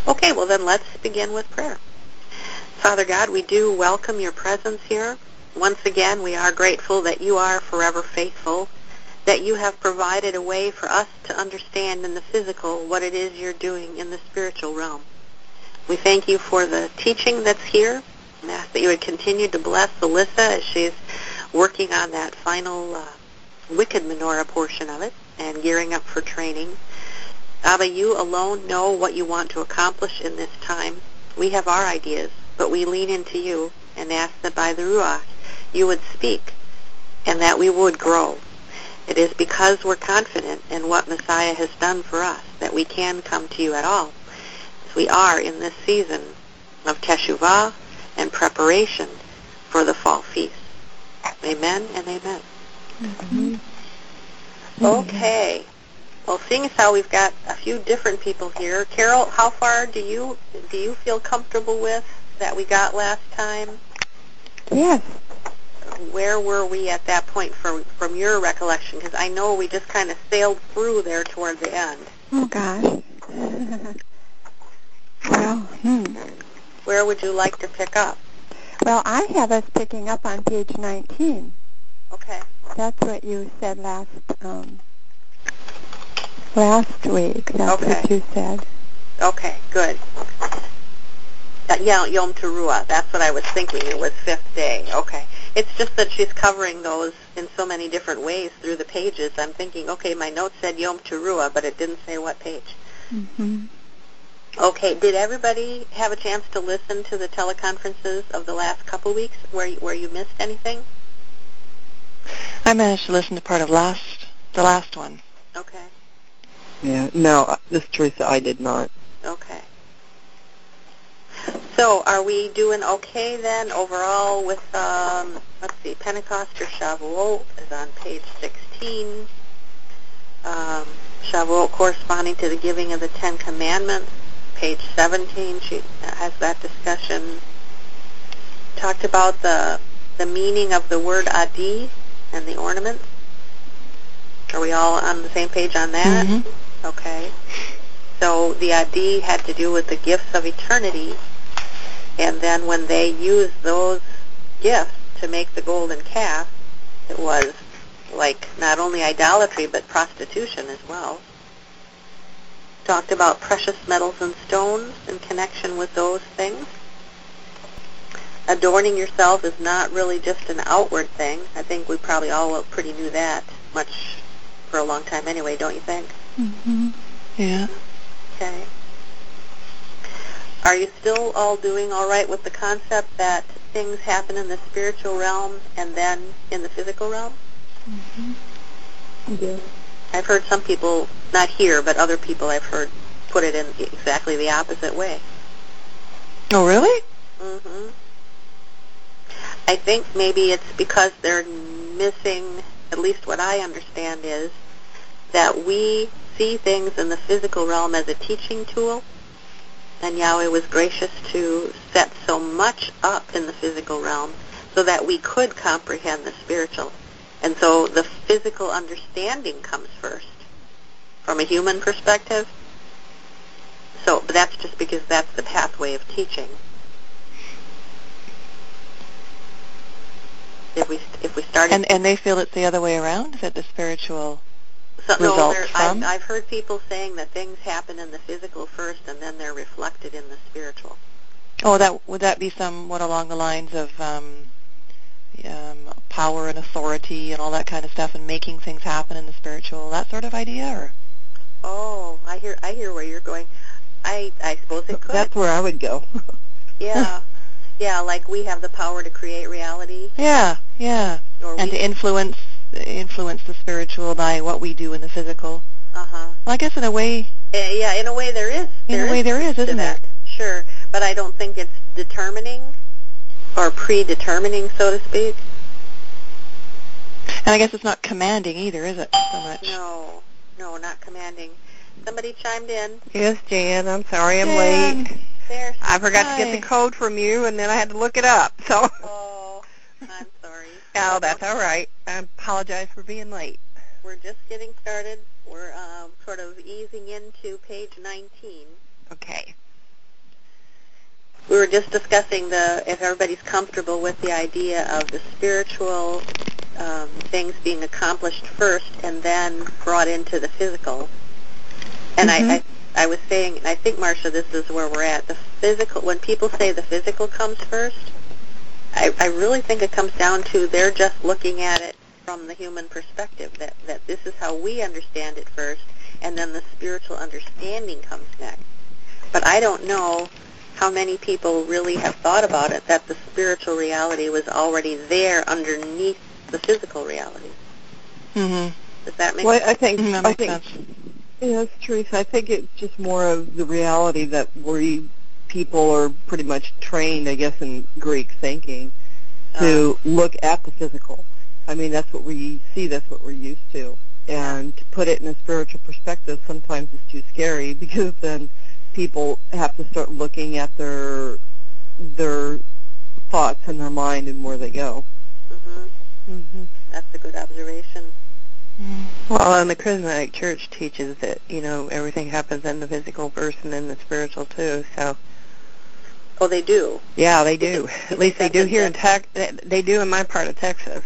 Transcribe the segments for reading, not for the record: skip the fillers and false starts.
Okay, well then let's begin with prayer. Father God, we do welcome your presence here. Once again, we are grateful that you are forever faithful, that you have provided a way for us to understand in the physical what it is you're doing in the spiritual realm. We thank you for the teaching that's here and ask that you would continue to bless Alyssa as she's working on that final wicked menorah portion of it and gearing up for training. Abba, you alone know what you want to accomplish in this time. We have our ideas, but we lean into you and ask that by the Ruach you would speak and that we would grow. It is because we're confident in what Messiah has done for us that we can come to you at all. As we are in this season of Teshuvah and preparation for the fall feast. Amen and amen. Mm-hmm. Okay. Well, seeing as how we've got a few different people here, Carol, how far do you feel comfortable with that we got last time? Yes. Where were we at that point from your recollection? Because I know we just kind of sailed through there toward the end. Oh, gosh. Well, Where would you like to pick up? Well, I have us picking up on page 19. Okay. That's what you said last week. That's Okay. what you said. Okay, good. Yeah, Yom Teruah. That's what I was thinking. It was fifth day. Okay. It's just that she's covering those in so many different ways through the pages. I'm thinking, okay, my note said Yom Teruah, but it didn't say what page. Mm-hmm. Okay. Did everybody have a chance to listen to the teleconferences of the last couple weeks where you missed anything? I managed to listen to part of the last one. Okay. Yeah, no, this is Teresa, I did not. Okay. So are we doing okay then overall with, let's see, Pentecost or Shavuot is on page 16. Shavuot corresponding to the giving of the Ten Commandments, page 17, she has that discussion. Talked about the meaning of the word adi and the ornaments. Are we all on the same page on that? Mm-hmm. Okay. So the adi had to do with the gifts of eternity, and then when they used those gifts to make the golden calf, it was like not only idolatry but prostitution as well. Talked about precious metals and stones in connection with those things. Adorning yourself is not really just an outward thing. I think we probably all pretty knew that much for a long time anyway, don't you think? Mm-hmm. Yeah. Okay. Are you still all doing all right with the concept that things happen in the spiritual realm and then in the physical realm? Mm-hmm. Yeah. I've heard some people, not here, but other people I've heard put it in exactly the opposite way. Oh, really? Mm-hmm. I think maybe it's because they're missing, at least what I understand is, that we see things in the physical realm as a teaching tool, and Yahweh was gracious to set so much up in the physical realm so that we could comprehend the spiritual. And so the physical understanding comes first from a human perspective. So but that's just because that's the pathway of teaching. If we started... And they feel it's the other way around, that the spiritual no, results from? I've heard people saying that things happen in the physical first and then they're reflected in the spiritual. Oh, would that be somewhat along the lines of power and authority and all that kind of stuff, and making things happen in the spiritual, that sort of idea, or? Oh, I hear where you're going. I suppose it could. That's where I would go. Yeah. Yeah, like we have the power to create reality. Yeah. And to influence the spiritual by what we do in the physical. Uh-huh. Well, I guess in a way... yeah, in a way there is. There is, isn't there? Sure, but I don't think it's determining or predetermining, so to speak. And I guess it's not commanding either, is it, so much? No, not commanding. Somebody chimed in. Yes, Jan, I'm sorry I'm Jan. late. There. I forgot to get the code from you, and then I had to look it up. So. Oh, I'm sorry. Oh, that's all right. I apologize for being late. We're just getting started. We're sort of easing into page 19. Okay. just discussing if everybody's comfortable with the idea of the spiritual things being accomplished first and then brought into the physical. And I was saying, I think, Marcia, this is where we're at. The physical, when people say the physical comes first, I really think it comes down to they're just looking at it from the human perspective, that this is how we understand it first, and then the spiritual understanding comes next. But I don't know how many people really have thought about it, that the spiritual reality was already there underneath the physical reality. Mm-hmm. Does that make Well, sense? I think That makes sense. Yes, Teresa, I think it's just more of the reality that people are pretty much trained, I guess, in Greek thinking to look at the physical. I mean, that's what we see, that's what we're used to. And to put it in a spiritual perspective sometimes is too scary, because then people have to start looking at their thoughts and their mind and where they go. That's a good observation. Well, and the Charismatic Church teaches that, everything happens in the physical first and then the spiritual too, so. Oh, they do? Yeah, they do. At least they do here in they do in my part of Texas.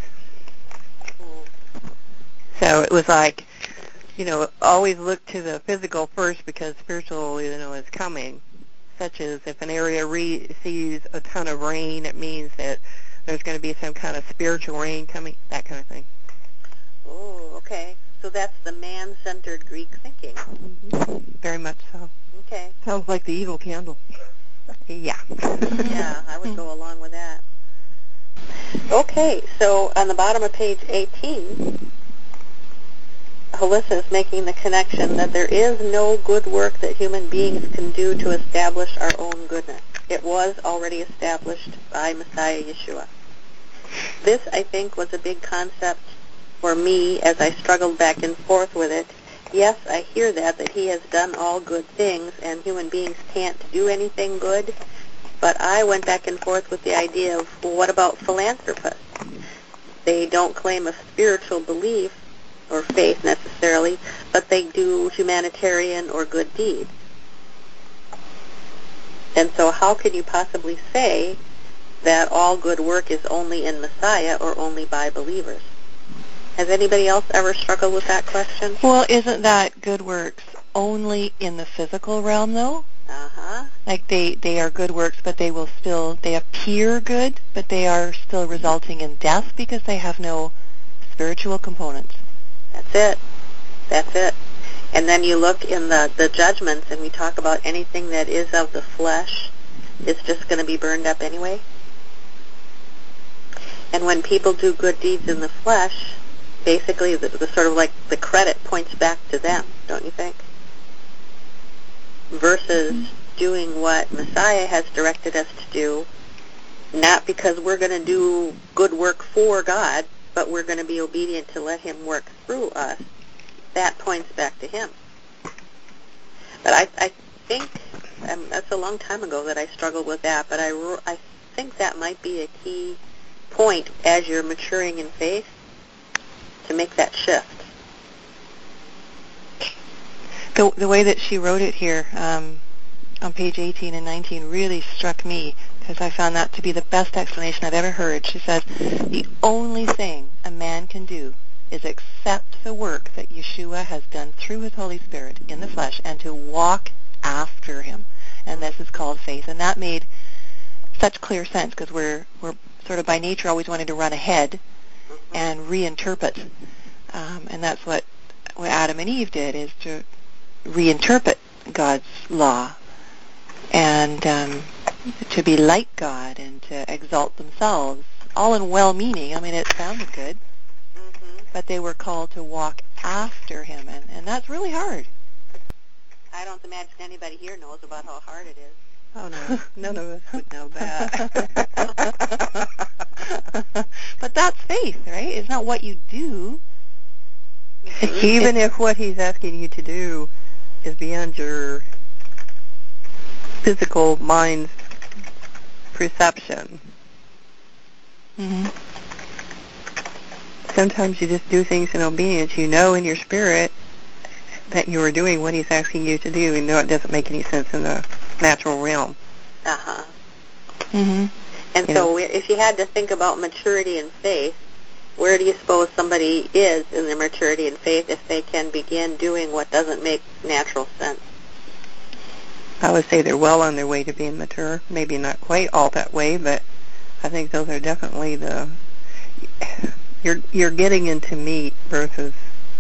So it was like, always look to the physical first, because spiritual, is coming. Such as if an area sees a ton of rain, it means that there's going to be some kind of spiritual rain coming, that kind of thing. Oh, okay. So that's the man-centered Greek thinking. Very much so. Okay. Sounds like the evil candle. Yeah. Yeah, I would go along with that. Okay, so on the bottom of page 18, Halissa is making the connection that there is no good work that human beings can do to establish our own goodness. It was already established by Messiah Yeshua. This, I think, was a big concept for me as I struggled back and forth with it. Yes, I hear that he has done all good things and human beings can't do anything good, but I went back and forth with the idea of, well, what about philanthropists? They don't claim a spiritual belief or faith necessarily, but they do humanitarian or good deeds. And so how can you possibly say that all good work is only in Messiah or only by believers? Has anybody else ever struggled with that question? Well, isn't that good works only in the physical realm, though? Uh-huh. Like they are good works, but they appear good, but they are still resulting in death because they have no spiritual components. That's it. And then you look in the judgments, and we talk about anything that is of the flesh is just going to be burned up anyway. And when people do good deeds in the flesh, basically the sort of like the credit points back to them, don't you think? Versus doing what Messiah has directed us to do, not because we're going to do good work for God, but we're going to be obedient to let him work through us. That points back to him. But I think, that's a long time ago that I struggled with that, but I think that might be a key point as you're maturing in faith to make that shift. The way that she wrote it here on page 18 and 19 really struck me, because I found that to be the best explanation I've ever heard. She says, the only thing a man can do is accept the work that Yeshua has done through his Holy Spirit in the flesh and to walk after him. And this is called faith. And that made such clear sense, because we're sort of by nature always wanting to run ahead and reinterpret. And that's what Adam and Eve did, is to reinterpret God's law and to be like God and to exalt themselves, all in well-meaning. I mean, it sounded good, but they were called to walk after him, and that's really hard. I don't imagine anybody here knows about how hard it is. Oh, no. None of us would know that. But that's faith, right? It's not what you do. Even if what he's asking you to do is beyond your physical mind's perception. Mm-hmm. Sometimes you just do things in obedience. You know in your spirit that you are doing what he's asking you to do, even though it doesn't make any sense in the natural realm. Uh-huh. Mm-hmm. And so if you had to think about maturity in faith, where do you suppose somebody is in their maturity in faith if they can begin doing what doesn't make natural sense? I would say they're well on their way to being mature. Maybe not quite all that way, but I think those are definitely you're getting into meat versus,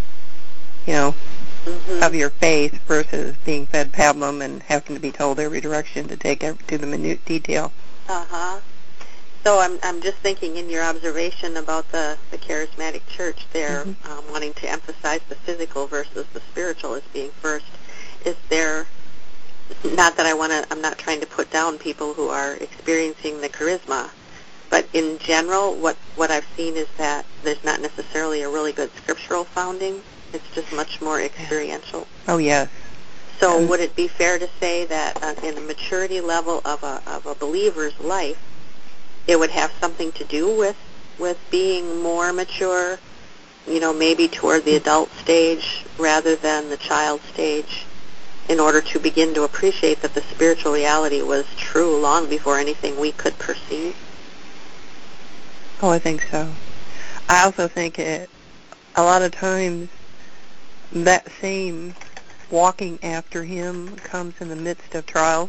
of your faith versus being fed pablum and having to be told every direction to take to the minute detail. Uh-huh. So I'm just thinking in your observation about the charismatic church there, wanting to emphasize the physical versus the spiritual as being first. Is there, not that I'm not trying to put down people who are experiencing the charisma, but in general, what I've seen is that there's not necessarily a really good scriptural founding. It's just much more experiential. Oh, yes. So would it be fair to say that in the maturity level of a believer's life, it would have something to do with being more mature, maybe toward the adult stage rather than the child stage, in order to begin to appreciate that the spiritual reality was true long before anything we could perceive? Oh, I think so. I also think a lot of times that same walking after him comes in the midst of trials.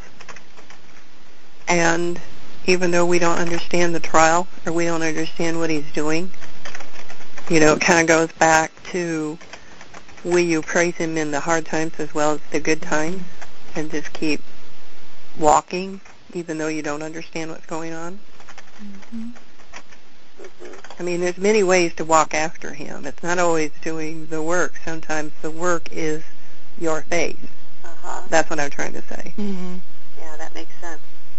And even though we don't understand the trial or we don't understand what he's doing, it kind of goes back to, will you praise him in the hard times as well as the good times and just keep walking even though you don't understand what's going on? Mm-hmm. I mean, there's many ways to walk after him. It's not always doing the work. Sometimes the work is your faith. That's what I'm trying to say. Mm-hmm. Yeah, that makes sense.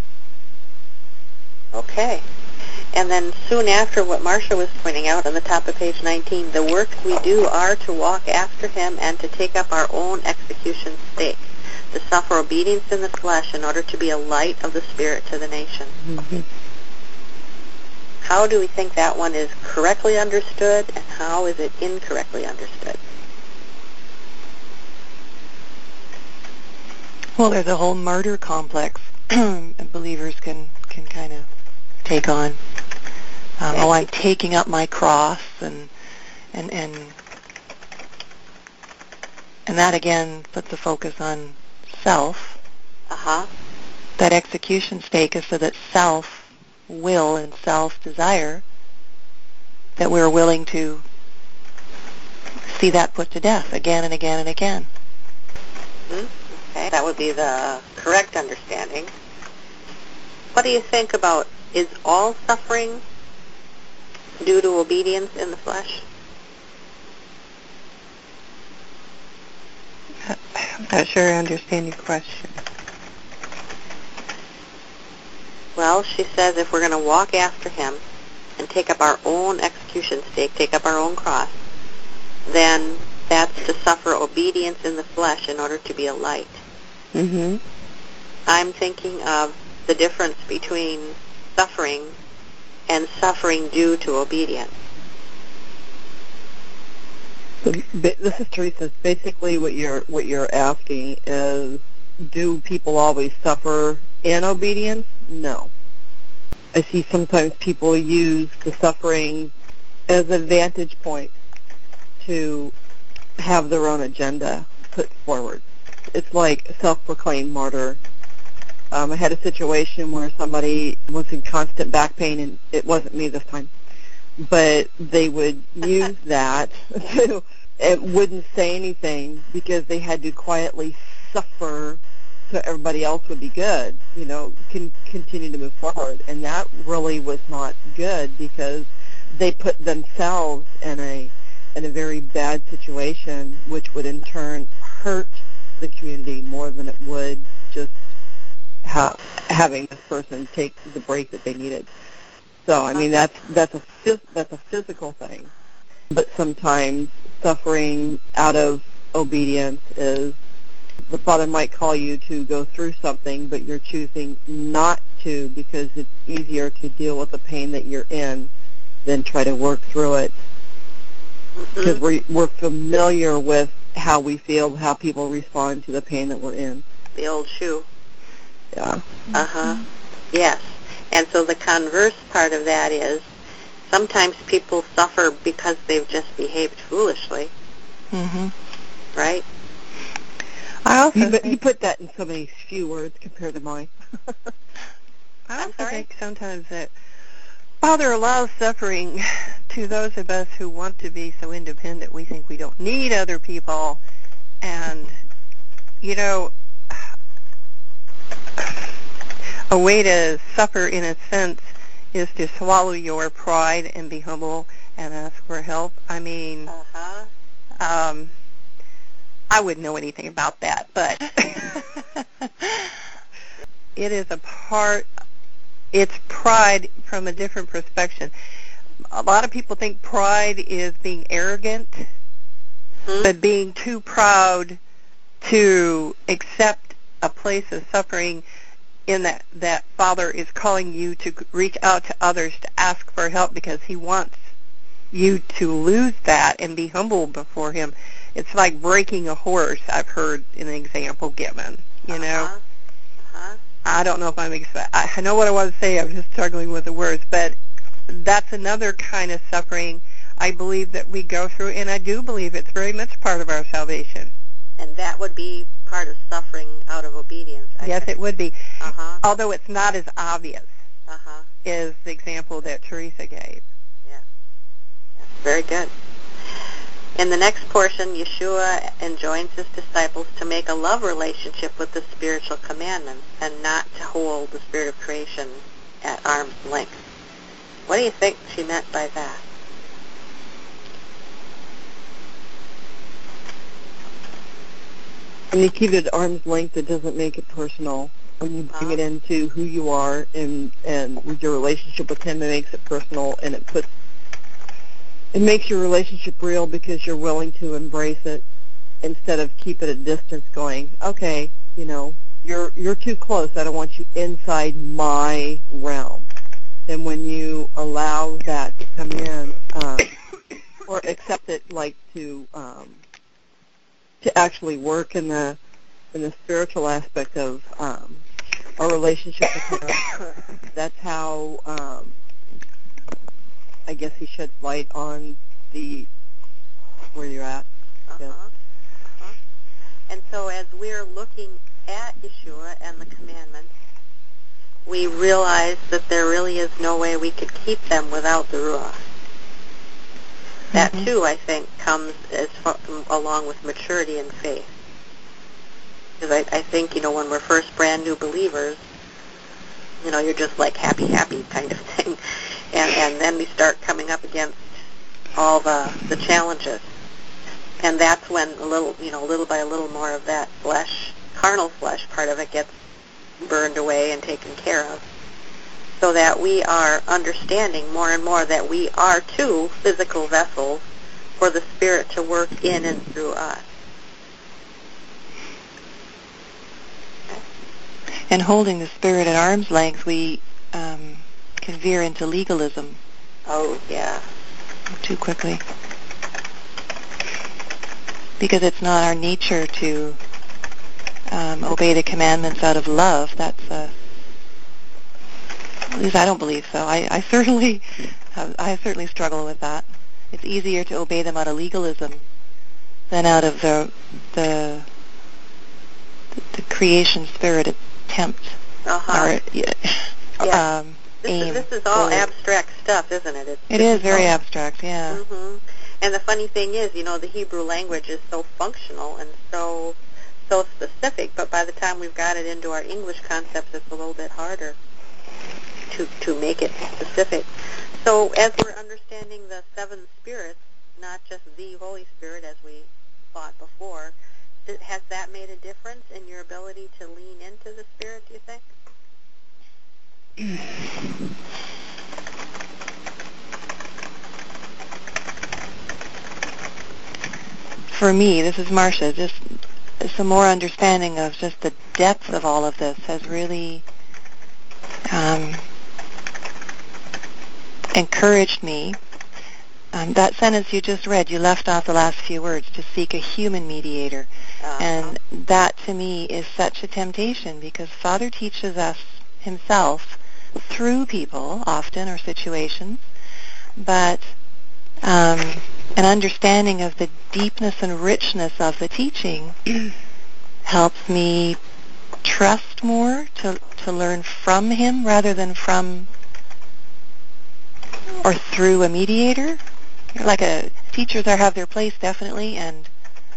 Okay. And then soon after what Marcia was pointing out on the top of page 19, the works we do are to walk after him and to take up our own execution stake, to suffer obedience in the flesh in order to be a light of the Spirit to the nation. Mm-hmm. How do we think that one is correctly understood, and how is it incorrectly understood? Well, there's a whole martyr complex believers can kind of take on. I'm taking up my cross, and that again puts the focus on self. That execution stake is so that self-will and self-desire, that we're willing to see that put to death again and again and again. Okay, that would be the correct understanding. What do you think about, is all suffering due to obedience in the flesh? I'm not sure I understand your question. Well, she says if we're going to walk after him and take up our own execution stake, take up our own cross, then that's to suffer obedience in the flesh in order to be a light. Mm-hmm. I'm thinking of the difference between suffering and suffering due to obedience. So, this is Teresa. Basically, what you're asking is, do people always suffer in obedience? No. I see sometimes people use the suffering as a vantage point to have their own agenda put forward. It's like a self-proclaimed martyr. I had a situation where somebody was in constant back pain, and it wasn't me this time, but they would use that to, and wouldn't say anything because they had to quietly suffer so everybody else would be good, continue to move forward. And that really was not good because they put themselves in a very bad situation, which would in turn hurt the community more than it would just having this person take the break that they needed. So, I mean, that's a physical thing. But sometimes suffering out of obedience is, the Father might call you to go through something, but you're choosing not to because it's easier to deal with the pain that you're in than try to work through it. Because we're familiar with how we feel, how people respond to the pain that we're in. The old shoe. Yeah. Yes. And so the converse part of that is sometimes people suffer because they've just behaved foolishly. Mm-hmm. Right? I also You put that in so many few words compared to mine. I also sorry? think sometimes that Father allows suffering to those of us who want to be so independent we think we don't need other people. And, you know, a way to suffer in a sense is to swallow your pride and be humble and ask for help. I mean, I wouldn't know anything about that, but it is it's pride from a different perspective. A lot of people think pride is being arrogant, but being too proud to accept a place of suffering in that Father is calling you to reach out to others to ask for help because he wants you to lose that and be humble before him. It's like breaking a horse, I've heard an example given, you know. I don't know if I know what I want to say, I'm just struggling with the words, but that's another kind of suffering I believe that we go through, and I do believe it's very much part of our salvation. And that would be part of suffering out of obedience. Yes, it would be. Although it's not as obvious as the example that Teresa gave. Yeah. Very good. In the next portion, Yeshua enjoins his disciples to make a love relationship with the spiritual commandments and not to hold the spirit of creation at arm's length. What do you think she meant by that? When you keep it at arm's length, it doesn't make it personal. When you bring it into who you are and with your relationship with him, it makes it personal, and it makes your relationship real because you're willing to embrace it instead of keep it at a distance going, okay, you know, you're too close. I don't want you inside my realm. And when you allow that to come in, or accept it, like to actually work in the spiritual aspect of our relationship with him, that's how I guess he sheds light on where you're at. And so as we're looking at Yeshua and the commandments, we realize that there really is no way we could keep them without the Ruach. That too, I think, comes along with maturity and faith. Because I think, you know, when we're first brand new believers, you know, you're just like happy kind of thing. And then we start coming up against all the challenges. And that's when little by little more of that carnal flesh part of it gets burned away and taken care of. So that we are understanding more and more that we are too physical vessels for the Spirit to work in and through us. And holding the Spirit at arm's length, we can veer into legalism. Oh, yeah. Too quickly. Because it's not our nature to obey the commandments out of love. That's at least I don't believe so. I certainly struggle with that. It's easier to obey them out of legalism than out of the creation spirit attempt or aim. This is all abstract stuff, isn't it? It is very abstract, yeah. Mm-hmm. And the funny thing is, you know, the Hebrew language is so functional and so specific, but by the time we've got it into our English concepts, it's a little bit harder to make it specific. So as we're understanding the seven spirits, not just the Holy Spirit as we thought before, has that made a difference in your ability to lean into the Spirit, do you think? For me, this is Marcia, just some more understanding of just the depth of all of this has really encouraged me. That sentence you just read, you left off the last few words, to seek a human mediator. And that to me is such a temptation because Father teaches us himself through people often or situations, but an understanding of the deepness and richness of the teaching helps me trust more to learn from him rather than from or through a mediator. Like teachers have their place, definitely, and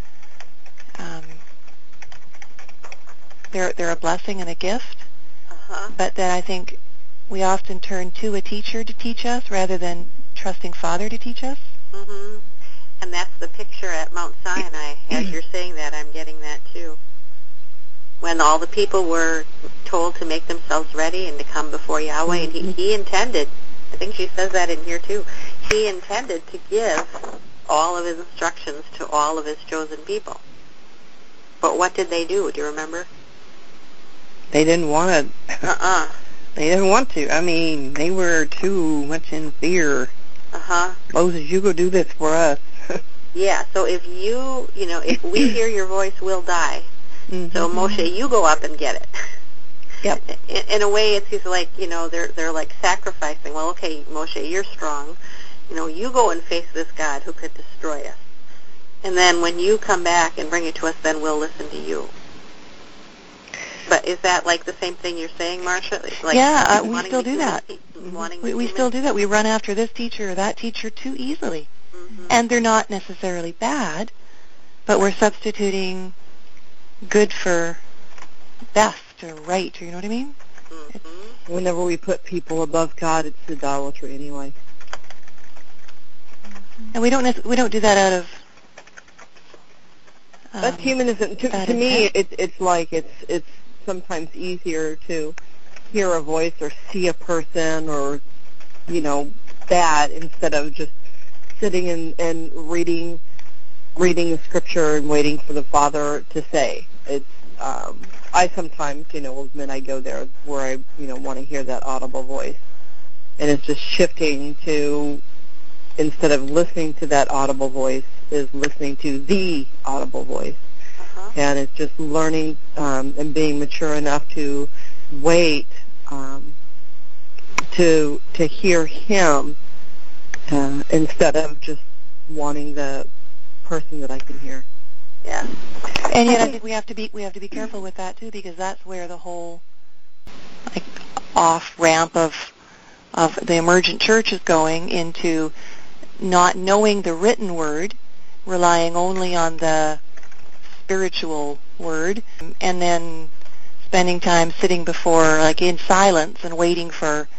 they're a blessing and a gift. But then I think we often turn to a teacher to teach us rather than trusting Father to teach us. Mm-hmm. And that's the picture at Mount Sinai. As you're saying that, I'm getting that too. When all the people were told to make themselves ready and to come before Yahweh, and he intended, I think she says that in here too, he intended to give all of his instructions to all of his chosen people. But what did they do? Do you remember? They didn't want to. They didn't want to. I mean, they were too much in fear. Moses, you go do this for us. Yeah, so if if we hear your voice, we'll die. So Moshe, you go up and get it. Yep. In a way, it's like, they're like sacrificing. Well, okay, Moshe, you're strong. You go and face this God who could destroy us. And then when you come back and bring it to us, then we'll listen to you. But is that like the same thing you're saying, Marcia? Like yeah, we still do that. We still do that. We run after this teacher or that teacher too easily. And they're not necessarily bad, but we're substituting good for best or right, or you know what I mean? Whenever we put people above God, it's idolatry anyway. And we don't do that out of that's humanism. To me, it's like it's sometimes easier to hear a voice or see a person or that instead of just sitting and reading the scripture and waiting for the Father to say. It's I sometimes when I go there where I want to hear that audible voice, and it's just shifting to, instead of listening to that audible voice, is listening to the audible voice. And it's just learning and being mature enough to wait to hear him instead of just wanting the person that I can hear. Yeah. And yet I think we have to be careful with that too, because that's where the whole off ramp of the emergent church is going into not knowing the written word, relying only on the spiritual word, and then spending time sitting before, in silence and waiting for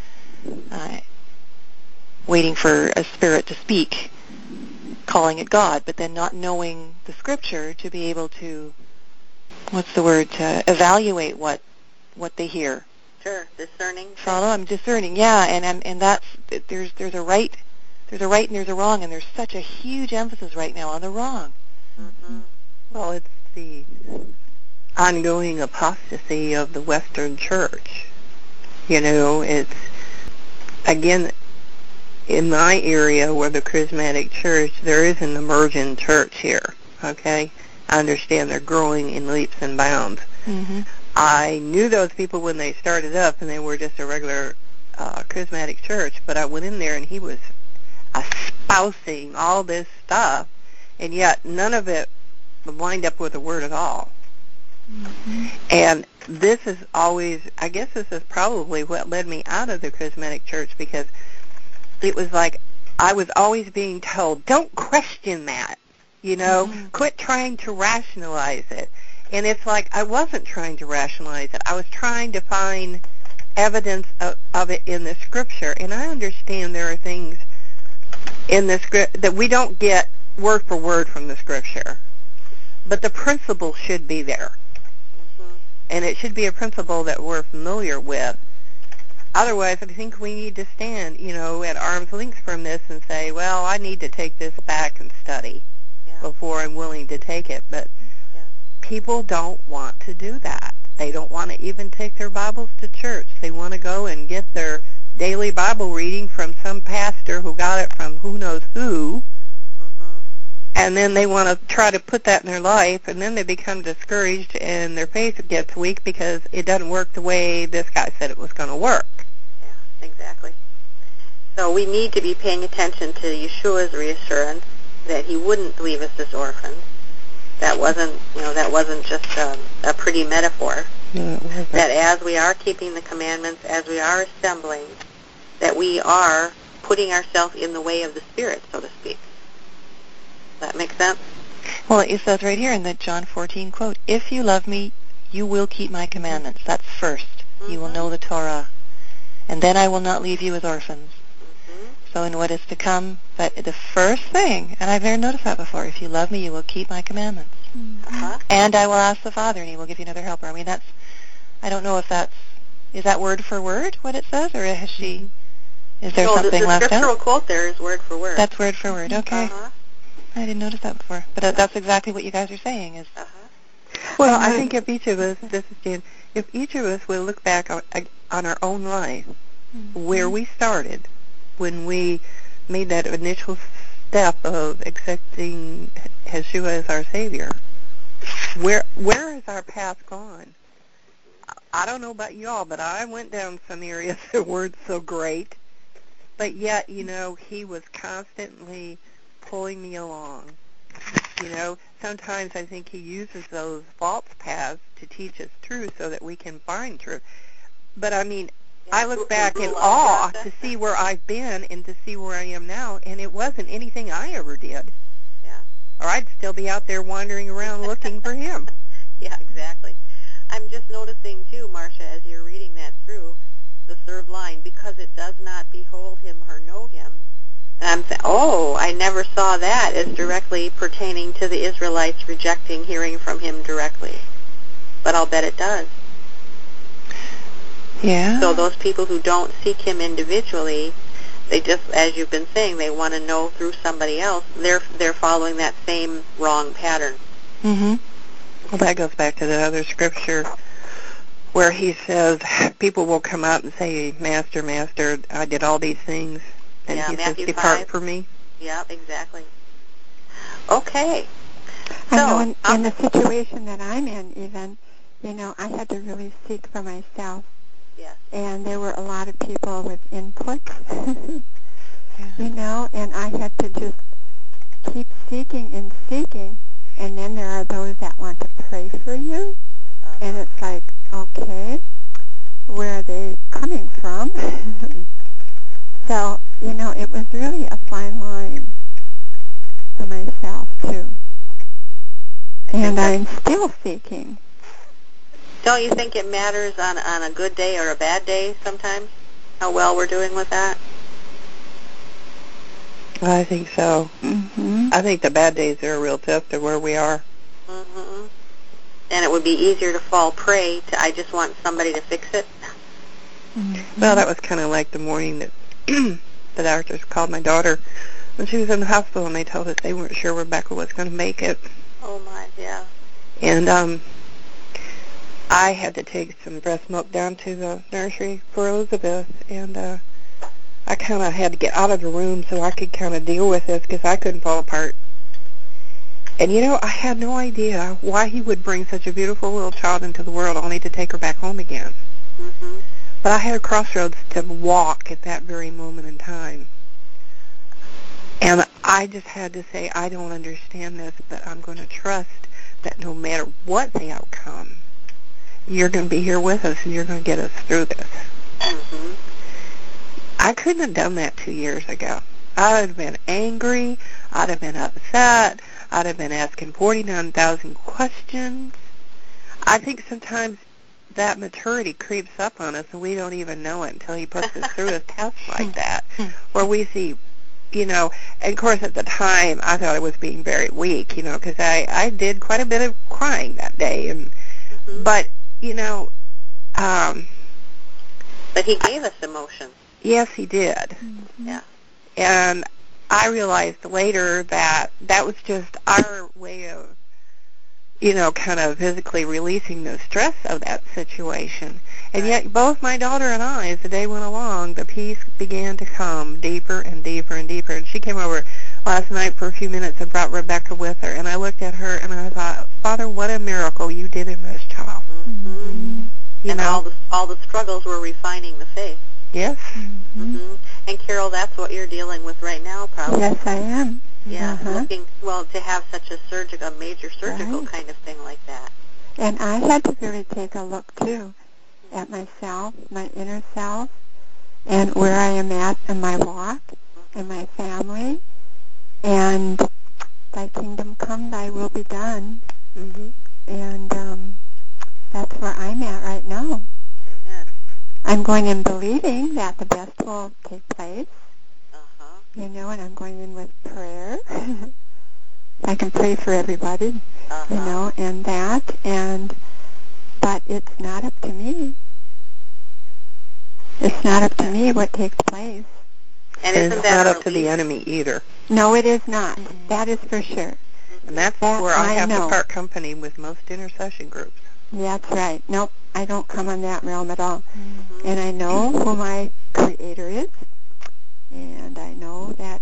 a spirit to speak, calling it God, but then not knowing the scripture to be able to, to evaluate what they hear. Sure, discerning. Follow? I'm discerning, yeah, and that's there's a right and there's a wrong, and there's such a huge emphasis right now on the wrong. Well, it's the ongoing apostasy of the Western Church. It's, again, in my area where the Charismatic Church, there is an emergent church here, okay? I understand they're growing in leaps and bounds. I knew those people when they started up, and they were just a regular Charismatic church, but I went in there, and he was espousing all this stuff, and yet none of it lined up with the Word at all. And this is always, I guess this is probably what led me out of the Charismatic Church, because it was like I was always being told, don't question that, quit trying to rationalize it. And it's like I wasn't trying to rationalize it. I was trying to find evidence of it in the Scripture. And I understand there are things in the Scripture that we don't get word for word from the Scripture. But the principle should be there. And it should be a principle that we're familiar with. Otherwise, I think we need to stand, at arm's length from this and say, well, I need to take this back and study before I'm willing to take it. But people don't want to do that. They don't want to even take their Bibles to church. They want to go and get their daily Bible reading from some pastor who got it from who knows who. And then they want to try to put that in their life, and then they become discouraged, and their faith gets weak because it doesn't work the way this guy said it was going to work. Exactly. So we need to be paying attention to Yeshua's reassurance that he wouldn't leave us as orphans. That wasn't just a pretty metaphor. No, it wasn't. That as we are keeping the commandments, as we are assembling, that we are putting ourselves in the way of the Spirit, so to speak. Does that make sense? Well, it says right here in the John 14 quote, if you love me, you will keep my commandments. That's first. Mm-hmm. You will know the Torah. And then I will not leave you as orphans. Mm-hmm. So in what is to come, but the first thing, and I've never noticed that before, if you love me, you will keep my commandments. Uh-huh. And I will ask the Father, and he will give you another helper. I mean, that's, I don't know if that's, is that word for word what it says, or has she, is there something left out? The scriptural quote there is word for word. That's word for word, okay. Uh-huh. I didn't notice that before. But that's exactly what you guys are saying is... Uh-huh. Well, I think if each of us, this is Jan, if each of us will look back on our own life, where we started, when we made that initial step of accepting Yeshua as our Savior, where has our path gone? I don't know about y'all, but I went down some areas that weren't so great, but yet, he was constantly pulling me along. Sometimes I think he uses those false paths to teach us truth so that we can find truth. But I mean, I look back in awe to see where I've been and to see where I am now, and it wasn't anything I ever did. Yeah. Or I'd still be out there wandering around looking for him. Yeah, exactly. I'm just noticing too, Marcia, as you're reading that through, the third line, because it does not behold him or know him. And I'm saying, I never saw that as directly pertaining to the Israelites rejecting hearing from him directly. But I'll bet it does. Yeah. So those people who don't seek him individually, they just, as you've been saying, they want to know through somebody else. They're following that same wrong pattern. Mm-hmm. Well, that goes back to the other scripture where he says, people will come out and say, Master, Master, I did all these things. And he Matthew says, depart 5. from me. Yeah, exactly. Okay. I know in the situation that I'm in even, I had to really seek for myself. Yes. And there were a lot of people with input, and I had to just keep seeking and seeking. And then there are those that want to pray for you. And it's like, okay, where are they coming from? So, it was really a fine line for myself, too. And I'm still seeking. Don't you think it matters on a good day or a bad day sometimes, how well we're doing with that? I think so. Mm-hmm. I think the bad days are a real test of where we are. Mm-hmm. And it would be easier to fall prey to, I just want somebody to fix it. Mm-hmm. Well, that was kind of like the morning that the doctors called my daughter when she was in the hospital, and they told us they weren't sure Rebecca was going to make it. Oh, my, yeah. And I had to take some breast milk down to the nursery for Elizabeth, and I kind of had to get out of the room so I could kind of deal with this because I couldn't fall apart. And, I had no idea why he would bring such a beautiful little child into the world only to take her back home again. Mm-hmm. But I had a crossroads to walk at that very moment in time. And I just had to say, I don't understand this, but I'm going to trust that no matter what the outcome, you're going to be here with us and you're going to get us through this. Mm-hmm. I couldn't have done that 2 years ago. I would have been angry. I'd have been upset. I'd have been asking 49,000 questions. I think sometimes that maturity creeps up on us and we don't even know it until he puts us through a test like that, where we see, and of course at the time I thought I was being very weak, because I did quite a bit of crying that day, and but but he gave us emotion. Yes, he did. Mm-hmm. Yeah. And I realized later that that was just our way of, kind of physically releasing the stress of that situation. And yet both my daughter and I, as the day went along, the peace began to come deeper and deeper and deeper. And she came over last night for a few minutes and brought Rebecca with her. And I looked at her and I thought, Father, what a miracle you did in this child. Mm-hmm. And all the struggles were refining the faith. Yes. Mm-hmm. And Carol, that's what you're dealing with right now, probably. Yes, I am. Yeah, Uh-huh. to have such a major surgical Right. kind of thing like that. And I had to really take a look, too, at myself, my inner self, and where I am at in my walk, and my family, and thy kingdom come, thy will be done. Mm-hmm. And that's where I'm at right now. Amen. I'm going in believing that the best will take place, Uh-huh. and I'm going in with prayer. I can pray for everybody, Uh-huh. but it's not up to me. It's not up to me what takes place. And And isn't it's that not a up to the relief? enemy either. No, it is not. That is for sure. And that's That where I I have know. to part company with most intercession groups. That's right. Nope, I don't come on that realm at all. Mm-hmm. And I know who my Creator is, and I know that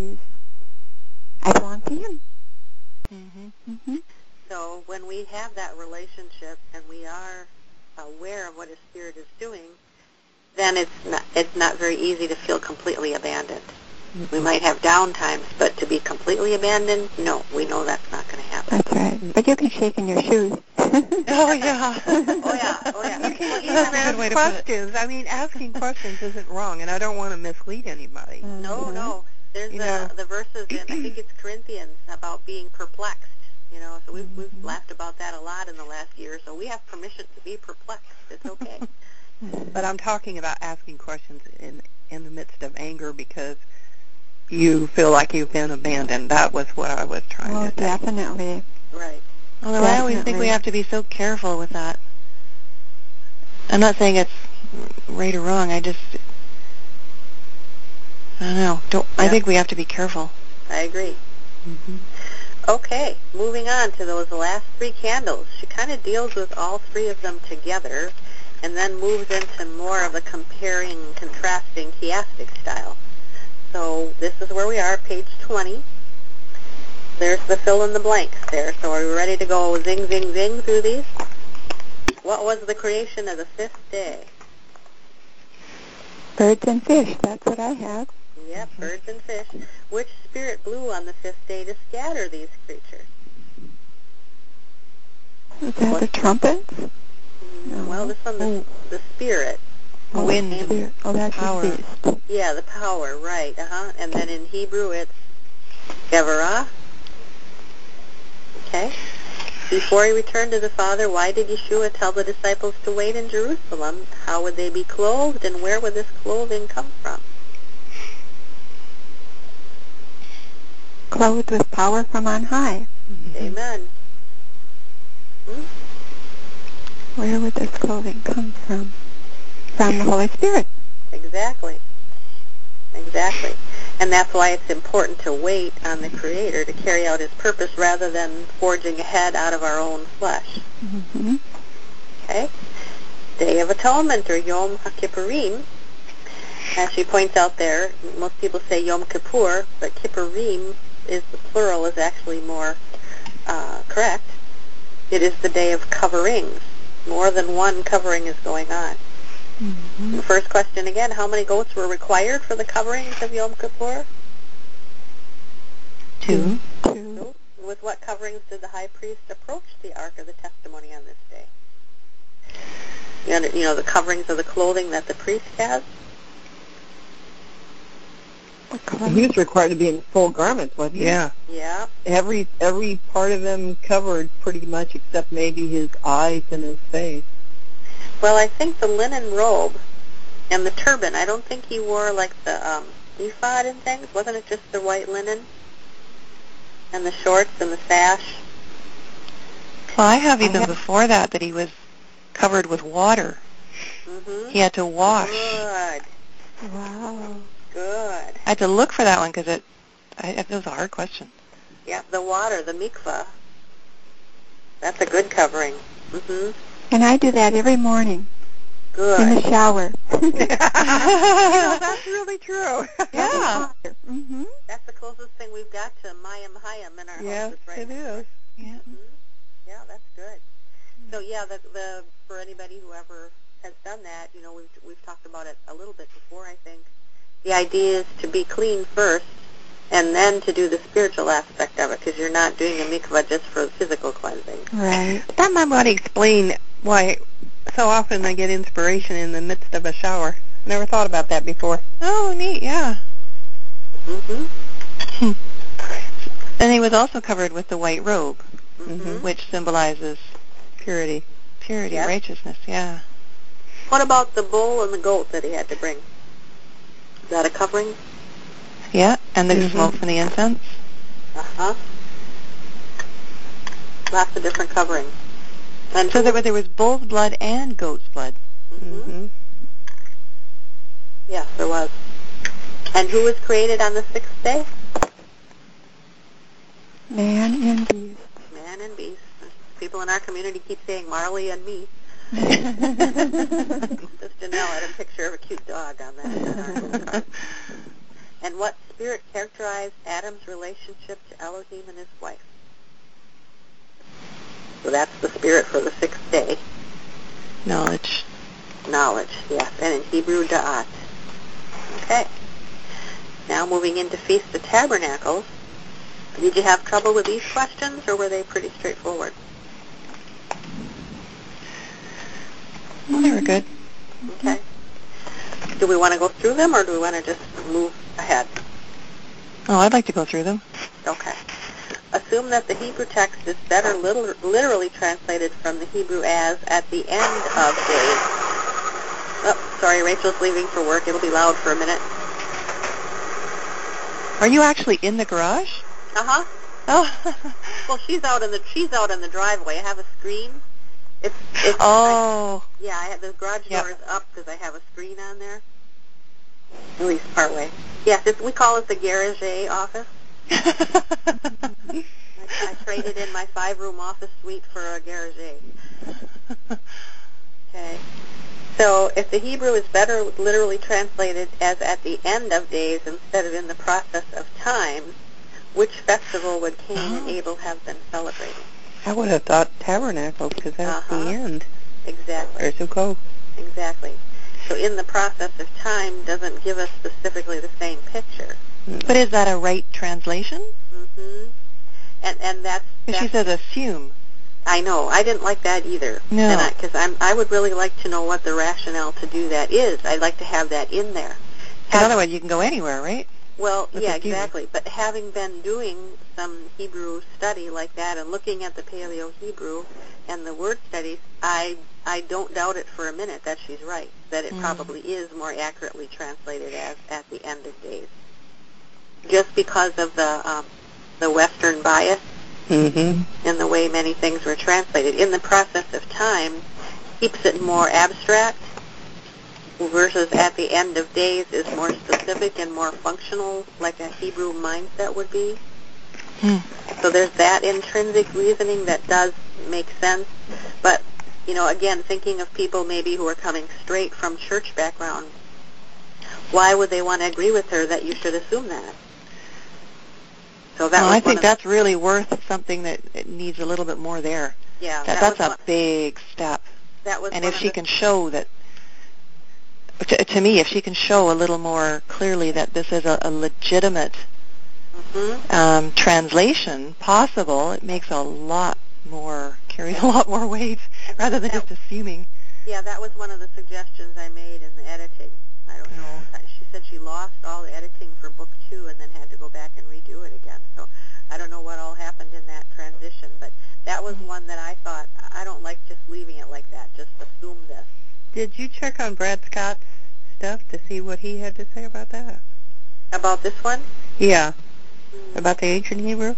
I belong to Him. Mm-hmm. Mm-hmm. So when we have that relationship and we are aware of what His Spirit is doing, then it's not very easy to feel completely abandoned. We might have down times, but to be completely abandoned, no, we know that's not going to happen. That's right. But you can shake in your shoes. Oh, yeah. Oh, yeah. Oh, yeah. You can Well, even That's a good way ask to put it. questions. I mean, asking questions isn't wrong, and I don't want to mislead anybody. No. There's the verses in, I think it's Corinthians, about being perplexed. So we've laughed about that a lot in the last year. So we have permission to be perplexed. It's okay. But I'm talking about asking questions in the midst of anger because you feel like you've been abandoned. That was what I was trying Oh, to say. definitely. Right. Although I always think we Definitely. have to be so careful with that. I'm not saying it's right or wrong. I don't know. I think we have to be careful. I agree. Mm-hmm. Okay, moving on to those last three candles. She kind of deals with all three of them together and then moves into more of a comparing, contrasting, chiastic style. So this is where we are, page 20. There's the fill in the blanks there. So are we ready to go zing, zing, zing through these? What was the creation of the fifth day? Birds and fish, that's what I have. Yep, birds and fish. Which spirit blew on the fifth day to scatter these creatures? Is that the trumpets? No. Well, this one, the spirit. Wind. The spirit. Oh, that's Power. the beast. Yeah, the power, right. And then in Hebrew it's Gevarah. Okay. Before he returned to the Father, why did Yeshua tell the disciples to wait in Jerusalem? How would they be clothed, and where would this clothing come from? Clothed with power from on high. Amen. Where would this clothing come from? From the Holy Spirit. Exactly. And that's why it's important to wait on the Creator to carry out His purpose rather than forging ahead out of our own flesh. Mm-hmm. Okay? Day of Atonement, or Yom HaKippurim. As she points out there, most people say Yom Kippur, but Kippurim is the plural, is actually more correct. It is the day of coverings. More than one covering is going on. Mm-hmm. The first question again, how many goats were required for the coverings of Yom Kippur? 2. 2. With what coverings did the high priest approach the Ark of the Testimony on this day? You know, the coverings of the clothing that the priest has? He was required to be in full garments, wasn't he? Yeah. Yeah. Every part of him covered pretty much except maybe his eyes and his face. Well, I think the linen robe and the turban, I don't think he wore like the ephod and things. Wasn't it just the white linen? And the shorts and the sash? Well, I have even before that he was covered with water. Mm-hmm. He had to wash. Good. Wow. Good. I had to look for that one because it was a hard question. Yeah, the water, the mikvah. That's a good covering. Mm-hmm. And I do that every morning Good. in the shower. That's really true. Yeah. Mm-hmm. That's the closest thing we've got to Mayim Hayim in our Yes, houses right it now. is. Yeah. Yeah, that's good. So yeah, the for anybody who ever has done that, we've talked about it a little bit before, I think. The idea is to be clean first and then to do the spiritual aspect of it, because you're not doing a mikvah just for physical cleansing. Right. That might explain why so often I get inspiration in the midst of a shower. Never thought about that before. Oh, neat, yeah. Mm-hmm. And he was also covered with the white robe, Mm-hmm. which symbolizes Purity. Yes. righteousness, yeah. What about the bull and the goat that he had to bring? Is that a covering? Yeah, and the smoke from the incense. Uh-huh. Lots of different coverings. And So there was bull's blood and goat's blood. Mm-hmm. Yes, there was. And who was created on the sixth day? Man and beast. Man and beast. People in our community keep saying Marley and me. Just Janelle had a picture of a cute dog on that. And what spirit characterized Adam's relationship to Elohim and his wife? So that's the spirit for the sixth day. Knowledge. Knowledge, yes. And in Hebrew, da'at. Okay. Now moving into Feast of Tabernacles. Did you have trouble with these questions, or were they pretty straightforward? Well, they were good. Okay. Do we want to go through them, or do we want to just move ahead? Oh, I'd like to go through them. Okay. Assume that the Hebrew text is better literally translated from the Hebrew as at the end of days. Oh, sorry, Rachel's leaving for work. It'll be loud for a minute. Are you actually in the garage? Uh-huh. Oh. Well, she's out in the driveway. I have a screen. It's Oh. I have the garage Yep. door is up because I have a screen on there. At least part way. Yes, we call it the garage office. I traded in my 5-room office suite for a garage. Okay. So if the Hebrew is better literally translated as at the end of days instead of in the process of time, which festival would Cain and Abel have been celebrating? I would have thought tabernacles because that's the end. Exactly. Or Sukkot. Exactly. So in the process of time doesn't give us specifically the same picture. But is that a right translation? Mm-hmm. And that's She says assume. I know. I didn't like that either. No. Because I would really like to know what the rationale to do that is. I'd like to have that in there. Because otherwise you can go anywhere, right? Well, With yeah, the Hebrew. exactly. But having been doing some Hebrew study like that and looking at the Paleo-Hebrew and the word studies, I don't doubt it for a minute that she's right, that it probably is more accurately translated as at the end of days. Just because of the Western bias in the way many things were translated. In the process of time, keeps it more abstract, versus at the end of days is more specific and more functional, like a Hebrew mindset would be. So there's that intrinsic reasoning that does make sense. But, again, thinking of people maybe who are coming straight from church background, why would they want to agree with her that you should assume that? So that I think that's really worth something that it needs a little bit more there. Yeah, That's a big step. That was and if she can show that, to me, if she can show a little more clearly that this is a legitimate translation possible, it makes carries a lot more weight rather than just assuming. Yeah, that was one of the suggestions I made in the editing. I don't know. She said she lost all the editing for book 2 and then had to go back and redo it again. So I don't know what all happened in that transition, but that was one that I thought, I don't like just leaving it like that, just assume this. Did you check on Brad Scott's stuff to see what he had to say about that? About this one? Yeah. About the ancient Hebrew?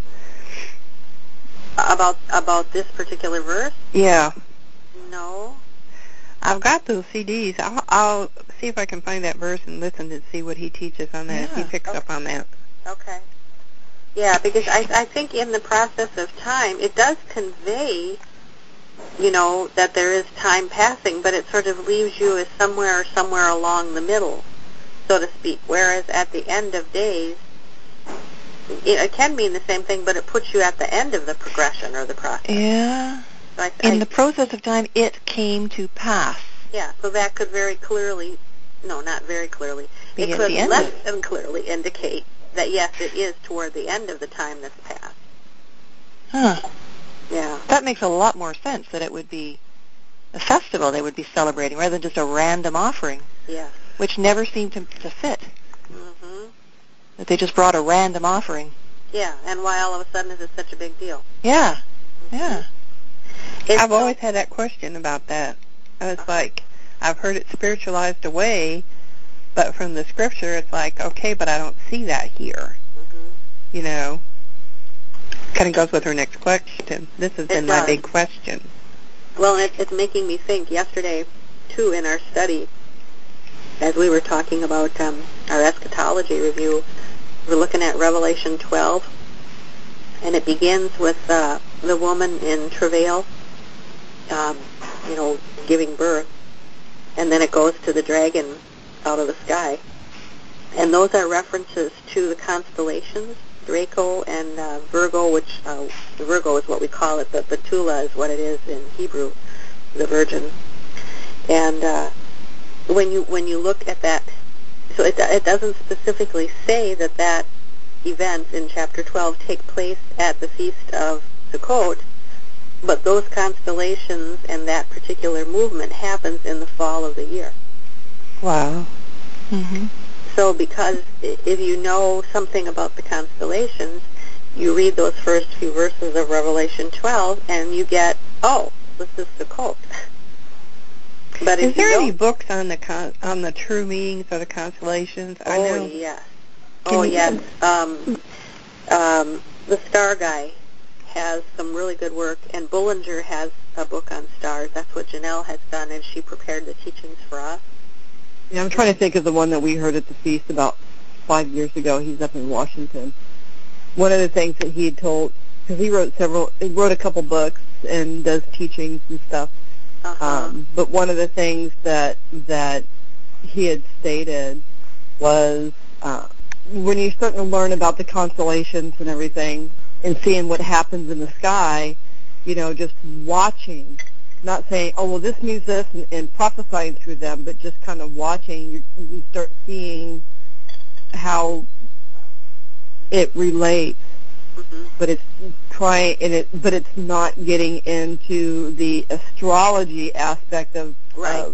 About this particular verse? Yeah. No. I've got those CDs. I'll see if I can find that verse and listen to see what he teaches on that, if he picks up on that. Okay. Yeah, because I think in the process of time, it does convey, that there is time passing, but it sort of leaves you as somewhere along the middle, so to speak. Whereas at the end of days, it can mean the same thing, but it puts you at the end of the progression or the process. Yeah. So in the process of time, it came to pass. Yeah, so that could very clearly, no, not very clearly, Be it at could the end less than clearly indicate that, yes, it is toward the end of the time that's passed. Huh. Yeah. That makes a lot more sense, that it would be a festival they would be celebrating rather than just a random offering, Yes. which never seemed to fit. Mm-hmm. That they just brought a random offering. Yeah, and why all of a sudden is it such a big deal? Yeah. Yeah. I've always had that question about that. I was like, I've heard it spiritualized away, but from the scripture, it's like, okay, but I don't see that here. Mm-hmm. You know, kind of goes with her next question. This has been my big question. Well, it's making me think. Yesterday, too, in our study, as we were talking about our eschatology review, we're looking at Revelation 12, and it begins with the woman in travail, giving birth, and then it goes to the dragon out of the sky. And those are references to the constellations, Draco and Virgo, which Virgo is what we call it, but Betula is what it is in Hebrew, the Virgin. And when you look at that, so it doesn't specifically say that events in chapter 12 take place at the Feast of Sukkot, but those constellations and that particular movement happens in the fall of the year. Wow. Mm-hmm. So because if you know something about the constellations, you read those first few verses of Revelation 12 and you get, oh, this is Sukkot. But is there any books on the true meanings of the constellations? I know. Yes. Yes. The Star Guy has some really good work, and Bullinger has a book on stars. That's what Janelle has done, and she prepared the teachings for us. Yeah, I'm trying to think of the one that we heard at the feast about 5 years ago. He's up in Washington. One of the things that he had told, because he wrote a couple books and does teachings and stuff. But one of the things that he had stated was when you're starting to learn about the constellations and everything and seeing what happens in the sky, just watching, not saying, oh, well, this means this, and prophesying through them, but just kind of watching, you start seeing how it relates. Mm-hmm. But it's not getting into the astrology aspect of, right.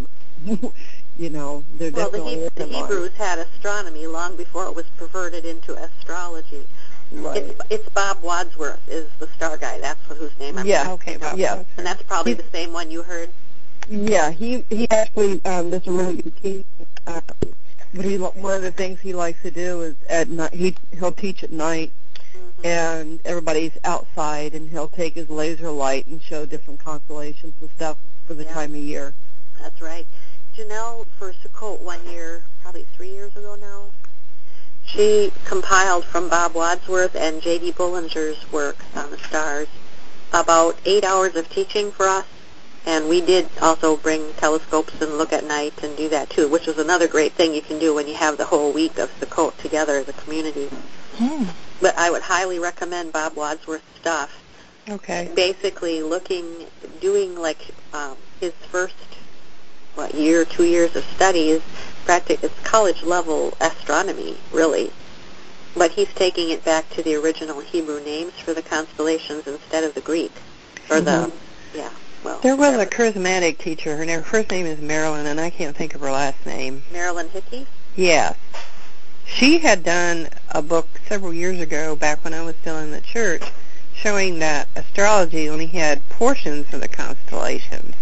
They're definitely the Hebrews had astronomy long before it was perverted into astrology. Right. It's Bob Wadsworth is the Star Guy. That's whose name I'm okay, Bob. Yeah. And that's probably the same one you heard. Yeah, he actually does a really good teaching. But one of the things he likes to do is at night he'll teach at night, mm-hmm. and everybody's outside, and he'll take his laser light and show different constellations and stuff for the time of year. That's right. Janelle, for Sukkot one year, probably 3 years ago now, she compiled from Bob Wadsworth and J.D. Bullinger's work on the stars about 8 hours of teaching for us, and we did also bring telescopes and look at night and do that too, which is another great thing you can do when you have the whole week of Sukkot together as a community. But I would highly recommend Bob Wadsworth's stuff. Okay. Basically doing like his first 2 years of studies, it's college-level astronomy, really. But he's taking it back to the original Hebrew names for the constellations instead of the Greek. Or there was a charismatic teacher. Her first name is Marilyn, and I can't think of her last name. Marilyn Hickey? Yes. She had done a book several years ago, back when I was still in the church, showing that astrology only had portions of the constellations.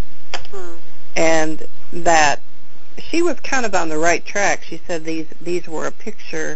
And that she was kind of on the right track. She said these were a picture,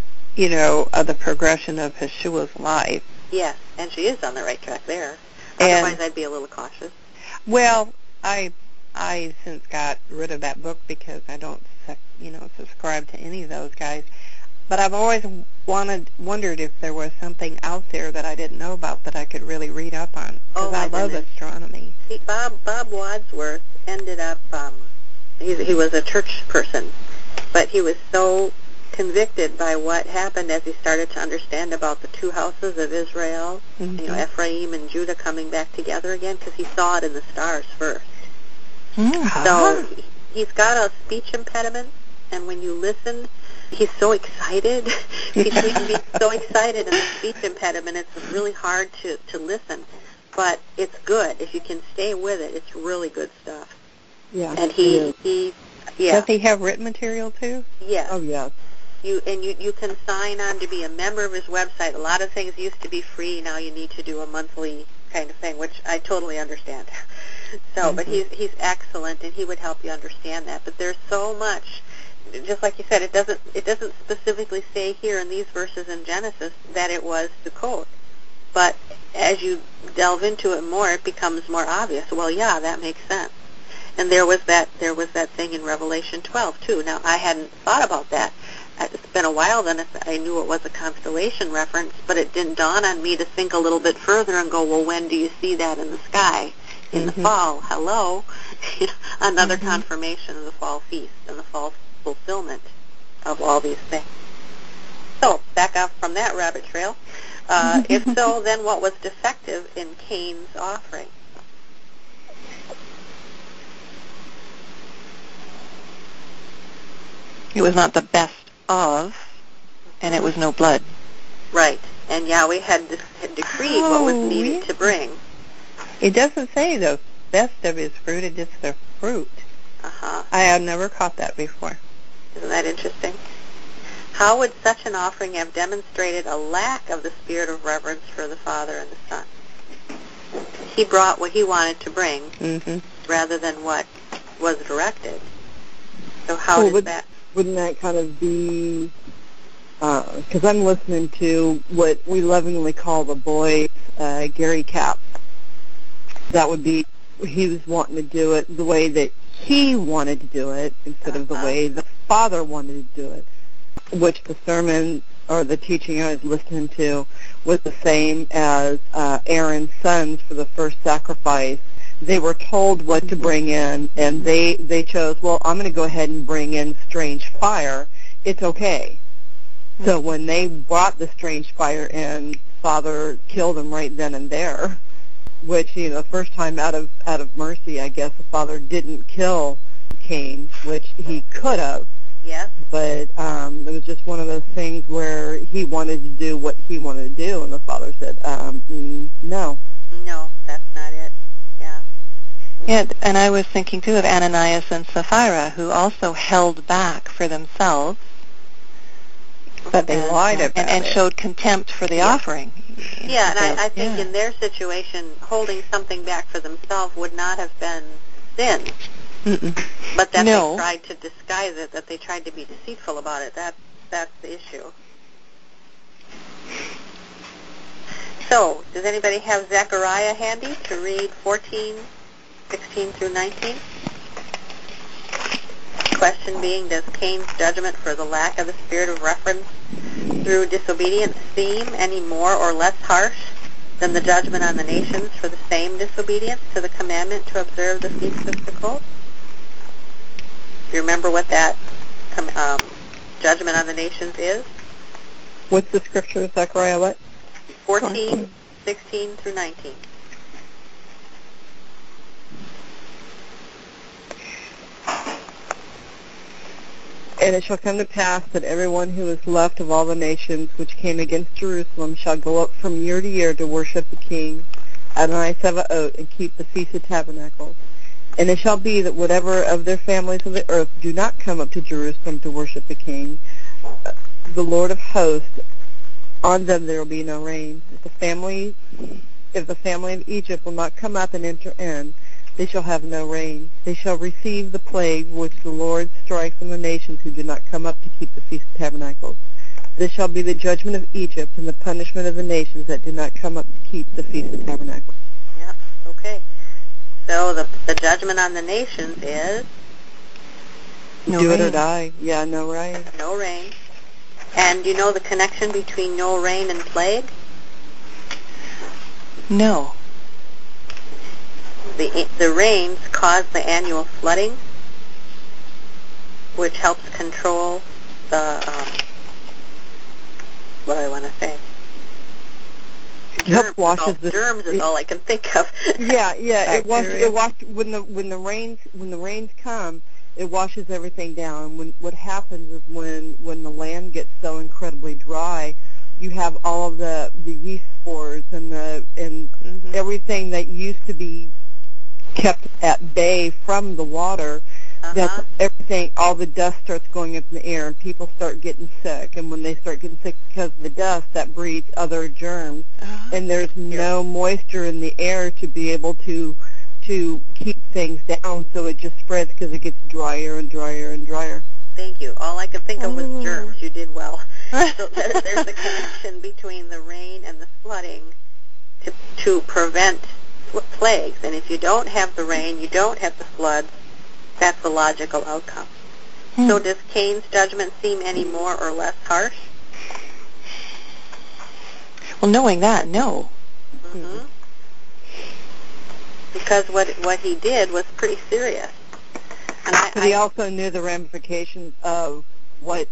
of the progression of Yeshua's life. Yes, and she is on the right track there. Otherwise, I'd be a little cautious. Well, I since got rid of that book because I don't, subscribe to any of those guys. But I've always wondered if there was something out there that I didn't know about that I could really read up on, because I love astronomy. Bob Wadsworth ended up, he was a church person, but he was so convicted by what happened as he started to understand about the two houses of Israel, mm-hmm. Ephraim and Judah coming back together again, because he saw it in the stars first. So he's got a speech impediment, and when you listen, he's so excited. He's so excited, and the speech impediment, it's really hard to listen. But it's good. If you can stay with it, it's really good stuff. Yeah. And he Does he have written material too? Yes. Oh, yes. You can sign on to be a member of his website. A lot of things used to be free. Now you need to do a monthly kind of thing, which I totally understand. So, but he's excellent, and he would help you understand that. But there's so much. Just like you said, it doesn't specifically say here in these verses in Genesis that it was Sukkot. But as you delve into it more, it becomes more obvious. Well, yeah, that makes sense. And there was that thing in Revelation 12 too. Now I hadn't thought about that. It's been a while then I knew it was a constellation reference, but it didn't dawn on me to think a little bit further and go, well, when do you see that in the sky? In the fall. Hello. Another confirmation of the fall feast and the fall fulfillment of all these things. So, back up from that rabbit trail. If so, then what was defective in Cain's offering? It was not the best of, and it was no blood. Right. And Yahweh had decreed what was needed to bring. It doesn't say the best of his fruit, it's just the fruit. I have never caught that before. Isn't that interesting? How would such an offering have demonstrated a lack of the spirit of reverence for the Father and the Son? He brought what he wanted to bring rather than what was directed. So how does that... Wouldn't that kind of be... Because I'm listening to what we lovingly call the boys, Gary Capps. That would be, he was wanting to do it the way that he wanted to do it instead of the way the Father wanted to do it, which the sermon or the teaching I was listening to was the same as Aaron's sons for the first sacrifice. They were told what to bring in, and they chose, well, I'm going to go ahead and bring in strange fire. It's okay. So when they brought the strange fire in, Father killed them right then and there, which, the first time out of mercy, I guess, the Father didn't kill Cain, which he could have. Yeah. But it was just one of those things where he wanted to do what he wanted to do, and the Father said, no. No, that's not it. Yeah. Yeah, and I was thinking, too, of Ananias and Sapphira, who also held back for themselves. But they lied about it. And showed contempt for the offering. Yeah, and I think in their situation, holding something back for themselves would not have been sin. But that they tried to disguise it, that they tried to be deceitful about it. That's the issue. So, does anybody have Zechariah handy to read 14, 16 through 19? Question being, does Cain's judgment for the lack of the spirit of reference through disobedience seem any more or less harsh than the judgment on the nations for the same disobedience to the commandment to observe the feast of Sukkot? Do you remember what that judgment on the nations is? What's the scripture, Zechariah, what? 14, 16 through 19. And it shall come to pass that everyone who is left of all the nations which came against Jerusalem shall go up from year to year to worship the King, Adonai Sabaoth, and keep the Feast of Tabernacles. And it shall be that whatever of their families of the earth do not come up to Jerusalem to worship the King, the Lord of hosts, on them there will be no rain. If the family of Egypt will not come up and enter in, they shall have no rain. They shall receive the plague which the Lord strikes on the nations who do not come up to keep the Feast of Tabernacles. This shall be the judgment of Egypt and the punishment of the nations that do not come up to keep the Feast of Tabernacles. Yeah, okay. So the judgment on the nations is? Do it or die. Yeah, no rain. No rain. And do you know the connection between no rain and plague? No. The rains cause the annual flooding, which helps control the, what do I want to say? Germs, washes germs is all I can think of. Yeah. It washes when the rains come. It washes everything down. What happens is when the land gets so incredibly dry, you have all of the yeast spores and everything that used to be kept at bay from the water. That's everything. All the dust starts going up in the air, and people start getting sick. And when they start getting sick because of the dust, that breeds other germs. And there's no moisture in the air to be able to keep things down, so it just spreads because it gets drier and drier and drier. Thank you. All I could think of was germs. You did well. So there's a connection between the rain and the flooding to prevent plagues. And if you don't have the rain, you don't have the floods, that's the logical outcome. So does Cain's judgment seem any more or less harsh? Well, knowing that, no. Because what he did was pretty serious. And but he also knew the ramifications of what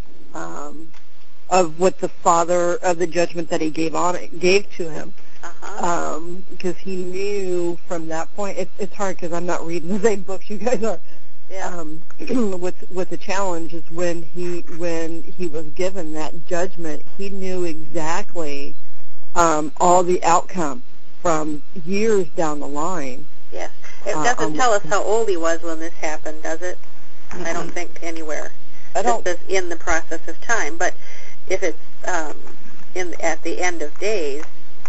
the Father of the judgment that he gave to him. Because he knew from that point. It's hard because I'm not reading the same books you guys are. Yeah. With the challenge is when he was given that judgment, he knew exactly all the outcome from years down the line. Yes. It doesn't tell us how old he was when this happened, does it? I don't think anywhere. It says in the process of time. But if it's at the end of days,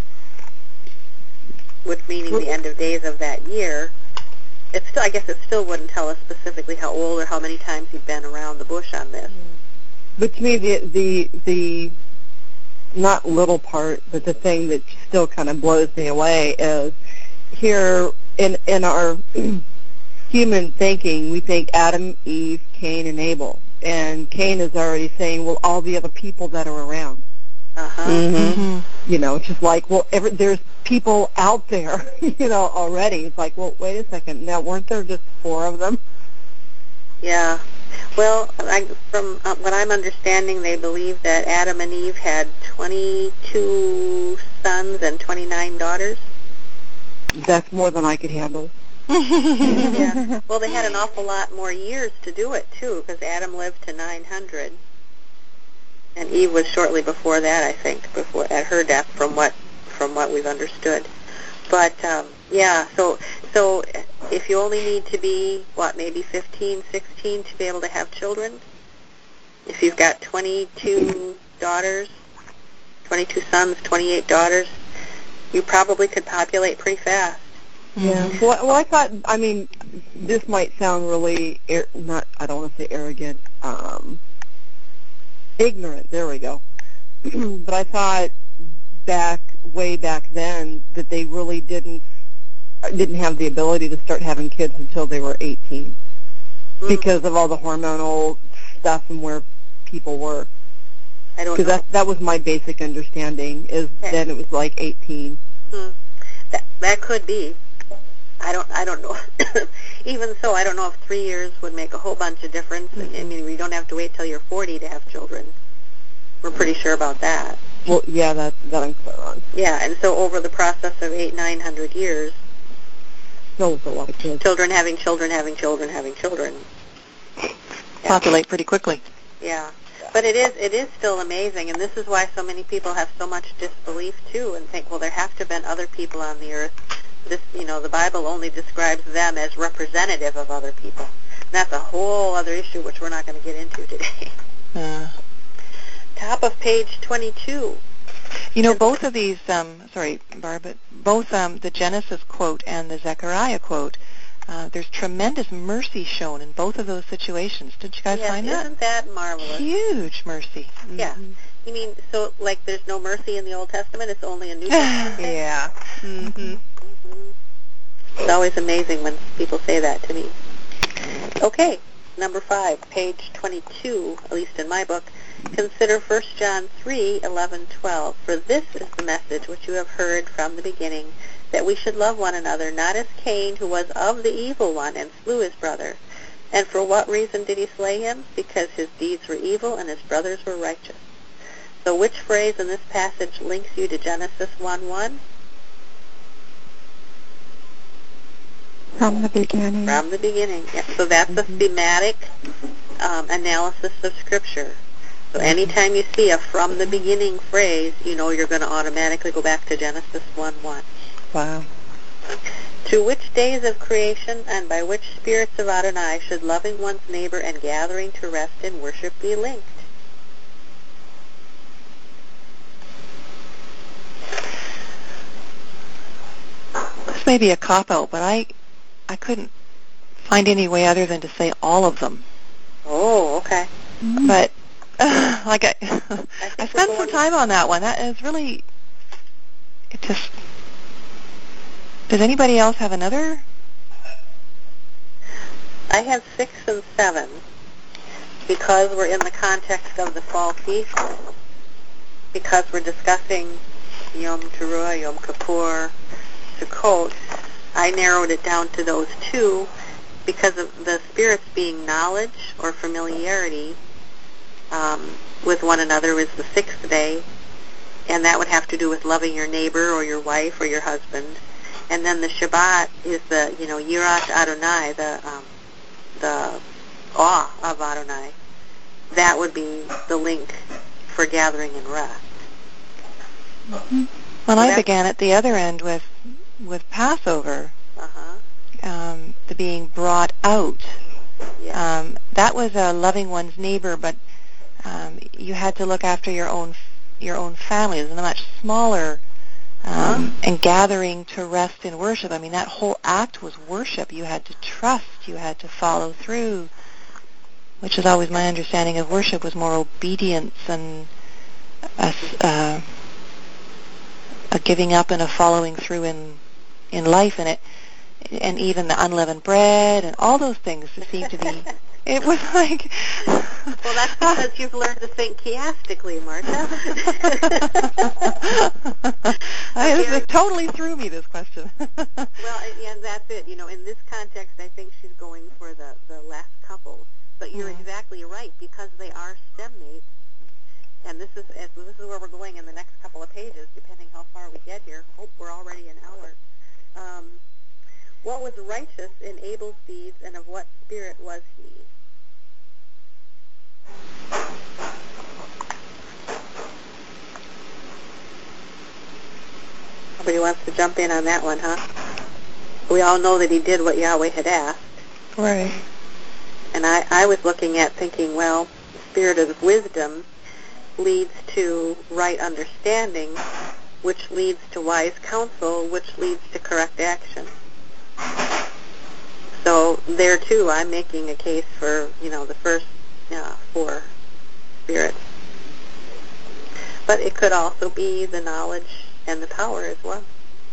which meaning the end of days of that year, I guess it still wouldn't tell us specifically how old or how many times he'd been around the bush on this. But to me, the not little part, but the thing that still kind of blows me away is here in our human thinking, we think Adam, Eve, Cain, and Abel. And Cain is already saying, well, all the other people that are around. You know, it's just like, well, there's people out there, already. It's like, well, wait a second. Now, weren't there just 4 of them? Yeah. Well, from what I'm understanding, they believe that Adam and Eve had 22 sons and 29 daughters. That's more than I could handle. Yeah. Well, they had an awful lot more years to do it, too, because Adam lived to 900. And Eve was shortly before that, I think, at her death, from what we've understood. But yeah, so if you only need to be maybe 15, 16 to be able to have children, if you've got 22 daughters, 22 sons, 28 daughters, you probably could populate pretty fast. Yeah. Well, I thought. I mean, this might sound really I don't want to say arrogant. Ignorant, there we go. But I thought way back then that they really didn't have the ability to start having kids until they were 18 because of all the hormonal stuff and where people were. I don't know. Because that was my basic understanding, is then it was like 18. That could be. I don't know. Even so, I don't know if 3 years would make a whole bunch of difference. I mean, you don't have to wait till you're 40 to have children. We're pretty sure about that. Well, yeah, that I'm clear on. Yeah, and so over the process of 800-900 years, no, a lot of kids. Children having children having children having children. Yeah. Populate pretty quickly. Yeah. But it is still amazing, and this is why so many people have so much disbelief too, and think, well, there have to have been other people on the earth. This, the Bible only describes them as representative of other people. And that's a whole other issue which we're not going to get into today. Top of page 22. Both of these, sorry, Barb, but both the Genesis quote and the Zechariah quote, there's tremendous mercy shown in both of those situations. Did you guys find that? Isn't that marvelous? Huge mercy. Mm-hmm. Yeah. You mean, so, like, there's no mercy in the Old Testament? It's only a New Testament? Yeah. Mm-hmm. It's always amazing when people say that to me. Okay, number 5, page 22, at least in my book. Consider 1 John 3:11-12. For this is the message which you have heard from the beginning, that we should love one another, not as Cain, who was of the evil one and slew his brother. And for what reason did he slay him? Because his deeds were evil and his brothers were righteous. So which phrase in this passage links you to Genesis 1:1? From the beginning. From the beginning. Yeah. So that's a thematic analysis of Scripture. So anytime you see a from the beginning phrase, you know you're going to automatically go back to Genesis 1:1. Wow. To which days of creation and by which spirits of Adonai should loving one's neighbor and gathering to rest in worship be linked? This may be a cop-out, but I couldn't find any way other than to say all of them. Oh, okay. But I spent some time on that one. That is really, it just, does anybody else have another? I have 6 and 7 because we're in the context of the fall feast, because we're discussing Yom Teruah, Yom Kippur, Sukkot. I narrowed it down to those 2 because of the spirits being knowledge or familiarity with one another is the 6th day, and that would have to do with loving your neighbor or your wife or your husband. And then the Shabbat is the, Yirat Adonai, the awe of Adonai. That would be the link for gathering and rest. Mm-hmm. Well, I began at the other end with Passover, the being brought out. Yeah. That was loving one's neighbor, but you had to look after your own family. It was a much smaller and gathering to rest in worship. I mean, that whole act was worship. You had to trust. You had to follow through, which is always my understanding of worship, was more obedience and a giving up and a following through in life, and even the unleavened bread and all those things seemed to be. It was like. Well, that's because you've learned to think chiastically, Martha. It totally threw me, this question. Well, yeah, that's it. In this context, I think she's going for the last couple. But you're exactly right, because they are stemmates. And this is where we're going in the next couple of pages, depending how far we get here. Oh, we're already an hour. What was righteous in Abel's deeds, and of what spirit was he? Nobody wants to jump in on that one, huh? We all know that he did what Yahweh had asked. Right. And I was looking at thinking, well, the spirit of wisdom leads to right understanding, which leads to wise counsel, which leads to correct action. So there, too, I'm making a case for, the first 4 spirits. But it could also be the knowledge and the power as well.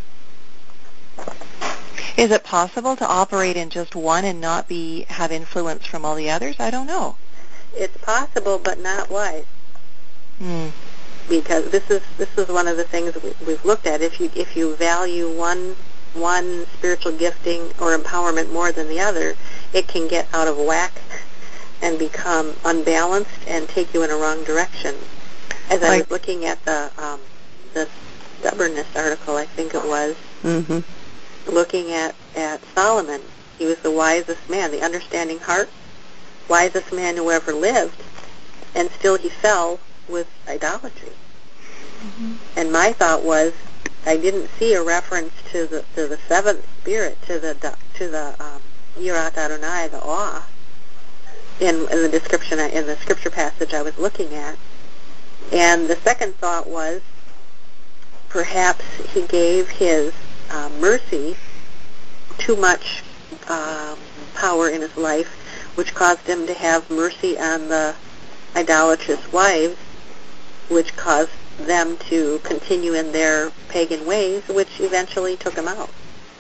Is it possible to operate in just one and not have influence from all the others? I don't know. It's possible, but not wise. Because this is one of the things we've looked at. If you value one spiritual gifting or empowerment more than the other, it can get out of whack and become unbalanced and take you in a wrong direction. As I was looking at the stubbornness article, I think it was, looking at Solomon, he was the wisest man, the understanding heart, wisest man who ever lived, and still he fell with idolatry. And my thought was, I didn't see a reference to the 7th spirit, to the Yirat Adonai, the awe, in the description in the scripture passage I was looking at. And the second thought was, perhaps he gave his mercy too much power in his life, which caused him to have mercy on the idolatrous wives, which caused them to continue in their pagan ways, which eventually took him out.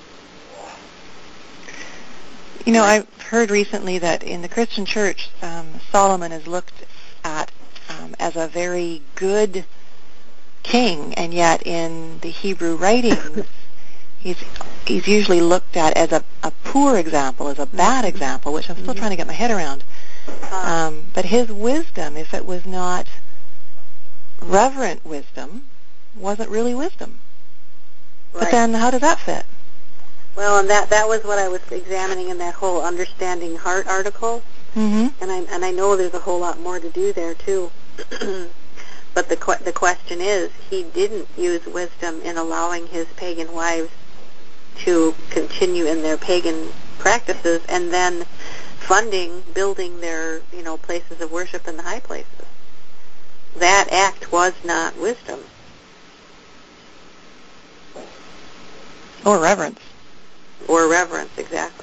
I've heard recently that in the Christian church, Solomon is looked at as a very good king, and yet in the Hebrew writings, he's usually looked at as a poor example, as a bad example, which I'm still trying to get my head around. But his wisdom, if it was not reverent wisdom, wasn't really wisdom. Right. But then how does that fit? Well, and that was what I was examining in that whole Understanding Heart article. Mm-hmm. And I know there's a whole lot more to do there too. But the question is, he didn't use wisdom in allowing his pagan wives to continue in their pagan practices and then building their, places of worship in the high places. That act was not wisdom. Or reverence. Or reverence, exactly.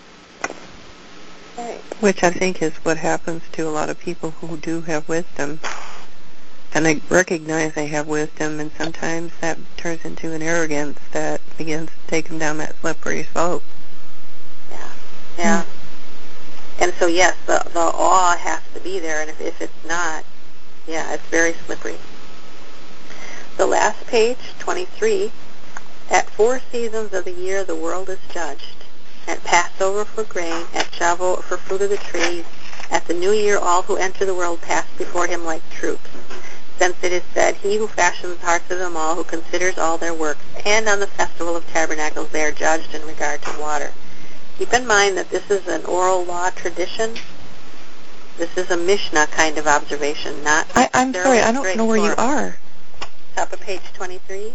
Okay. Which I think is what happens to a lot of people who do have wisdom. And they recognize they have wisdom, and sometimes that turns into an arrogance that begins to take them down that slippery slope. Yeah. And so, yes, the awe has to be there, and if it's not, it's very slippery. The last page, 23, at 4 seasons of the year the world is judged. At Passover for grain, at Shavuot for fruit of the trees, at the New Year all who enter the world pass before him like troops. Since it is said, he who fashions the hearts of them all, who considers all their works, and on the festival of tabernacles they are judged in regard to water. Keep in mind that this is an oral law tradition. This is a Mishnah kind of observation, not I'm sorry, I don't know where you are. Top of page 23.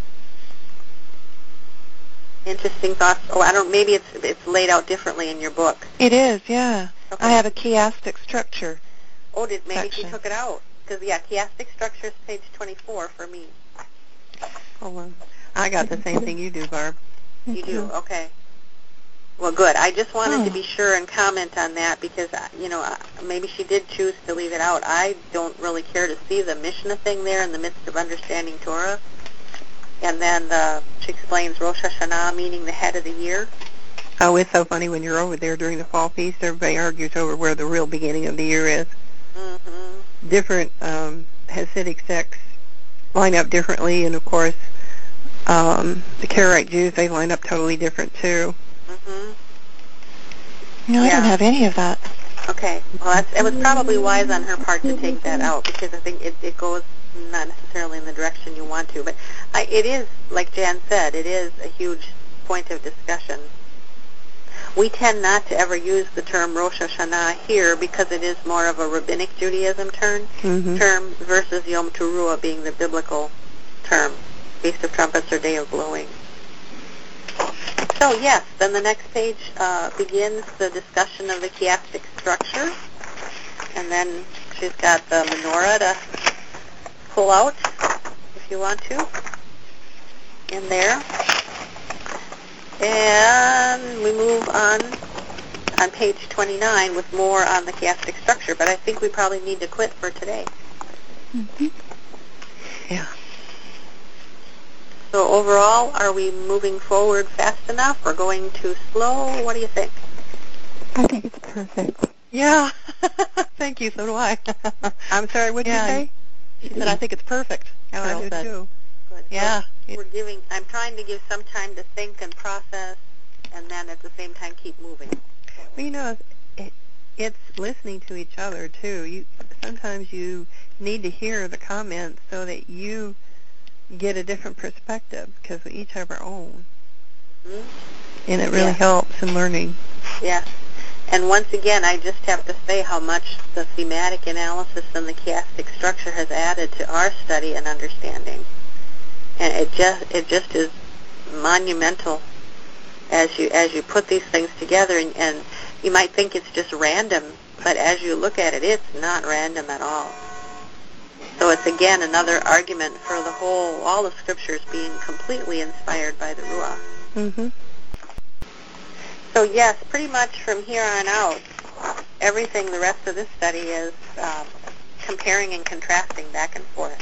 Interesting thoughts. Maybe it's laid out differently in your book. It is, yeah. Okay. I have a chiastic structure. Oh, maybe section. she took it out. Because, chiastic structure is page 24 for me. Hold on. I got the same thing you do, Barb. You do? Okay. Well, good. I just wanted to be sure and comment on that because, maybe she did choose to leave it out. I don't really care to see the Mishnah thing there in the midst of understanding Torah. And then she explains Rosh Hashanah, meaning the head of the year. Oh, it's so funny when you're over there during the fall feast, everybody argues over where the real beginning of the year is. Mm-hmm. Different Hasidic sects line up differently, and of course, the Karaite Jews, they line up totally different too. Mm-hmm. I don't have any of that. Okay. Well, it was probably wise on her part to take that out because I think it goes not necessarily in the direction you want to. But it is, like Jan said, it is a huge point of discussion. We tend not to ever use the term Rosh Hashanah here because it is more of a Rabbinic Judaism term versus Yom Teruah being the biblical term, Feast of Trumpets or Day of Blowing. So yes, then the next page begins the discussion of the chiastic structure, and then she's got the menorah to pull out if you want to in there. And we move on page 29 with more on the chiastic structure, but I think we probably need to quit for today. Mm-hmm. Yeah. So overall, are we moving forward fast enough or going too slow? What do you think? I think it's perfect. Yeah. Thank you, so do I. I'm sorry, what did you say? She said, I think it's perfect. Oh, I do too. Good. Yeah. So I'm trying to give some time to think and process, and then at the same time keep moving. Well, it's listening to each other too. Sometimes you need to hear the comments so that you get a different perspective because we each have our own. Mm-hmm. And it really helps in learning. Yeah. And once again, I just have to say how much the thematic analysis and the chiastic structure has added to our study and understanding. And it just is monumental as you put these things together, and you might think it's just random, but as you look at it, it's not random at all. So it's again another argument for all the scriptures being completely inspired by the Ruach. Mm-hmm. So yes, pretty much from here on out, everything the rest of this study is comparing and contrasting back and forth.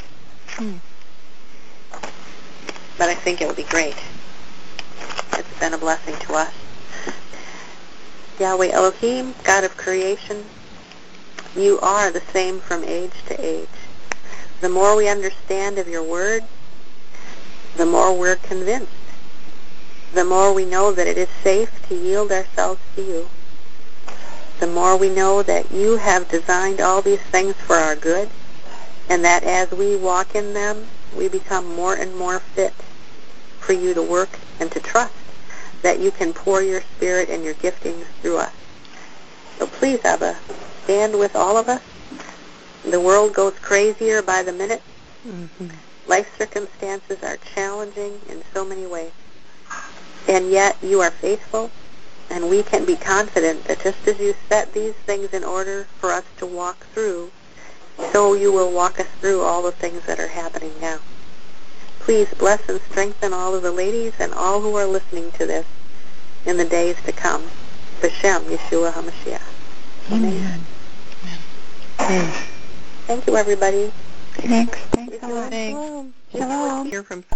But I think it will be great. It's been a blessing to us. Yahweh Elohim, God of creation, you are the same from age to age. The more we understand of your word, the more we're convinced. The more we know that it is safe to yield ourselves to you. The more we know that you have designed all these things for our good, and that as we walk in them, we become more and more fit for you to work and to trust that you can pour your Spirit and your giftings through us. So please, Abba, stand with all of us. The world goes crazier by the minute. Mm-hmm. Life circumstances are challenging in so many ways. And yet you are faithful, and we can be confident that just as you set these things in order for us to walk through, so you will walk us through all the things that are happening now. Please bless and strengthen all of the ladies and all who are listening to this in the days to come. B'Shem Yeshua HaMashiach. Amen. Amen. Thank you, everybody. Thanks a lot. Thanks. Shalom. Hear from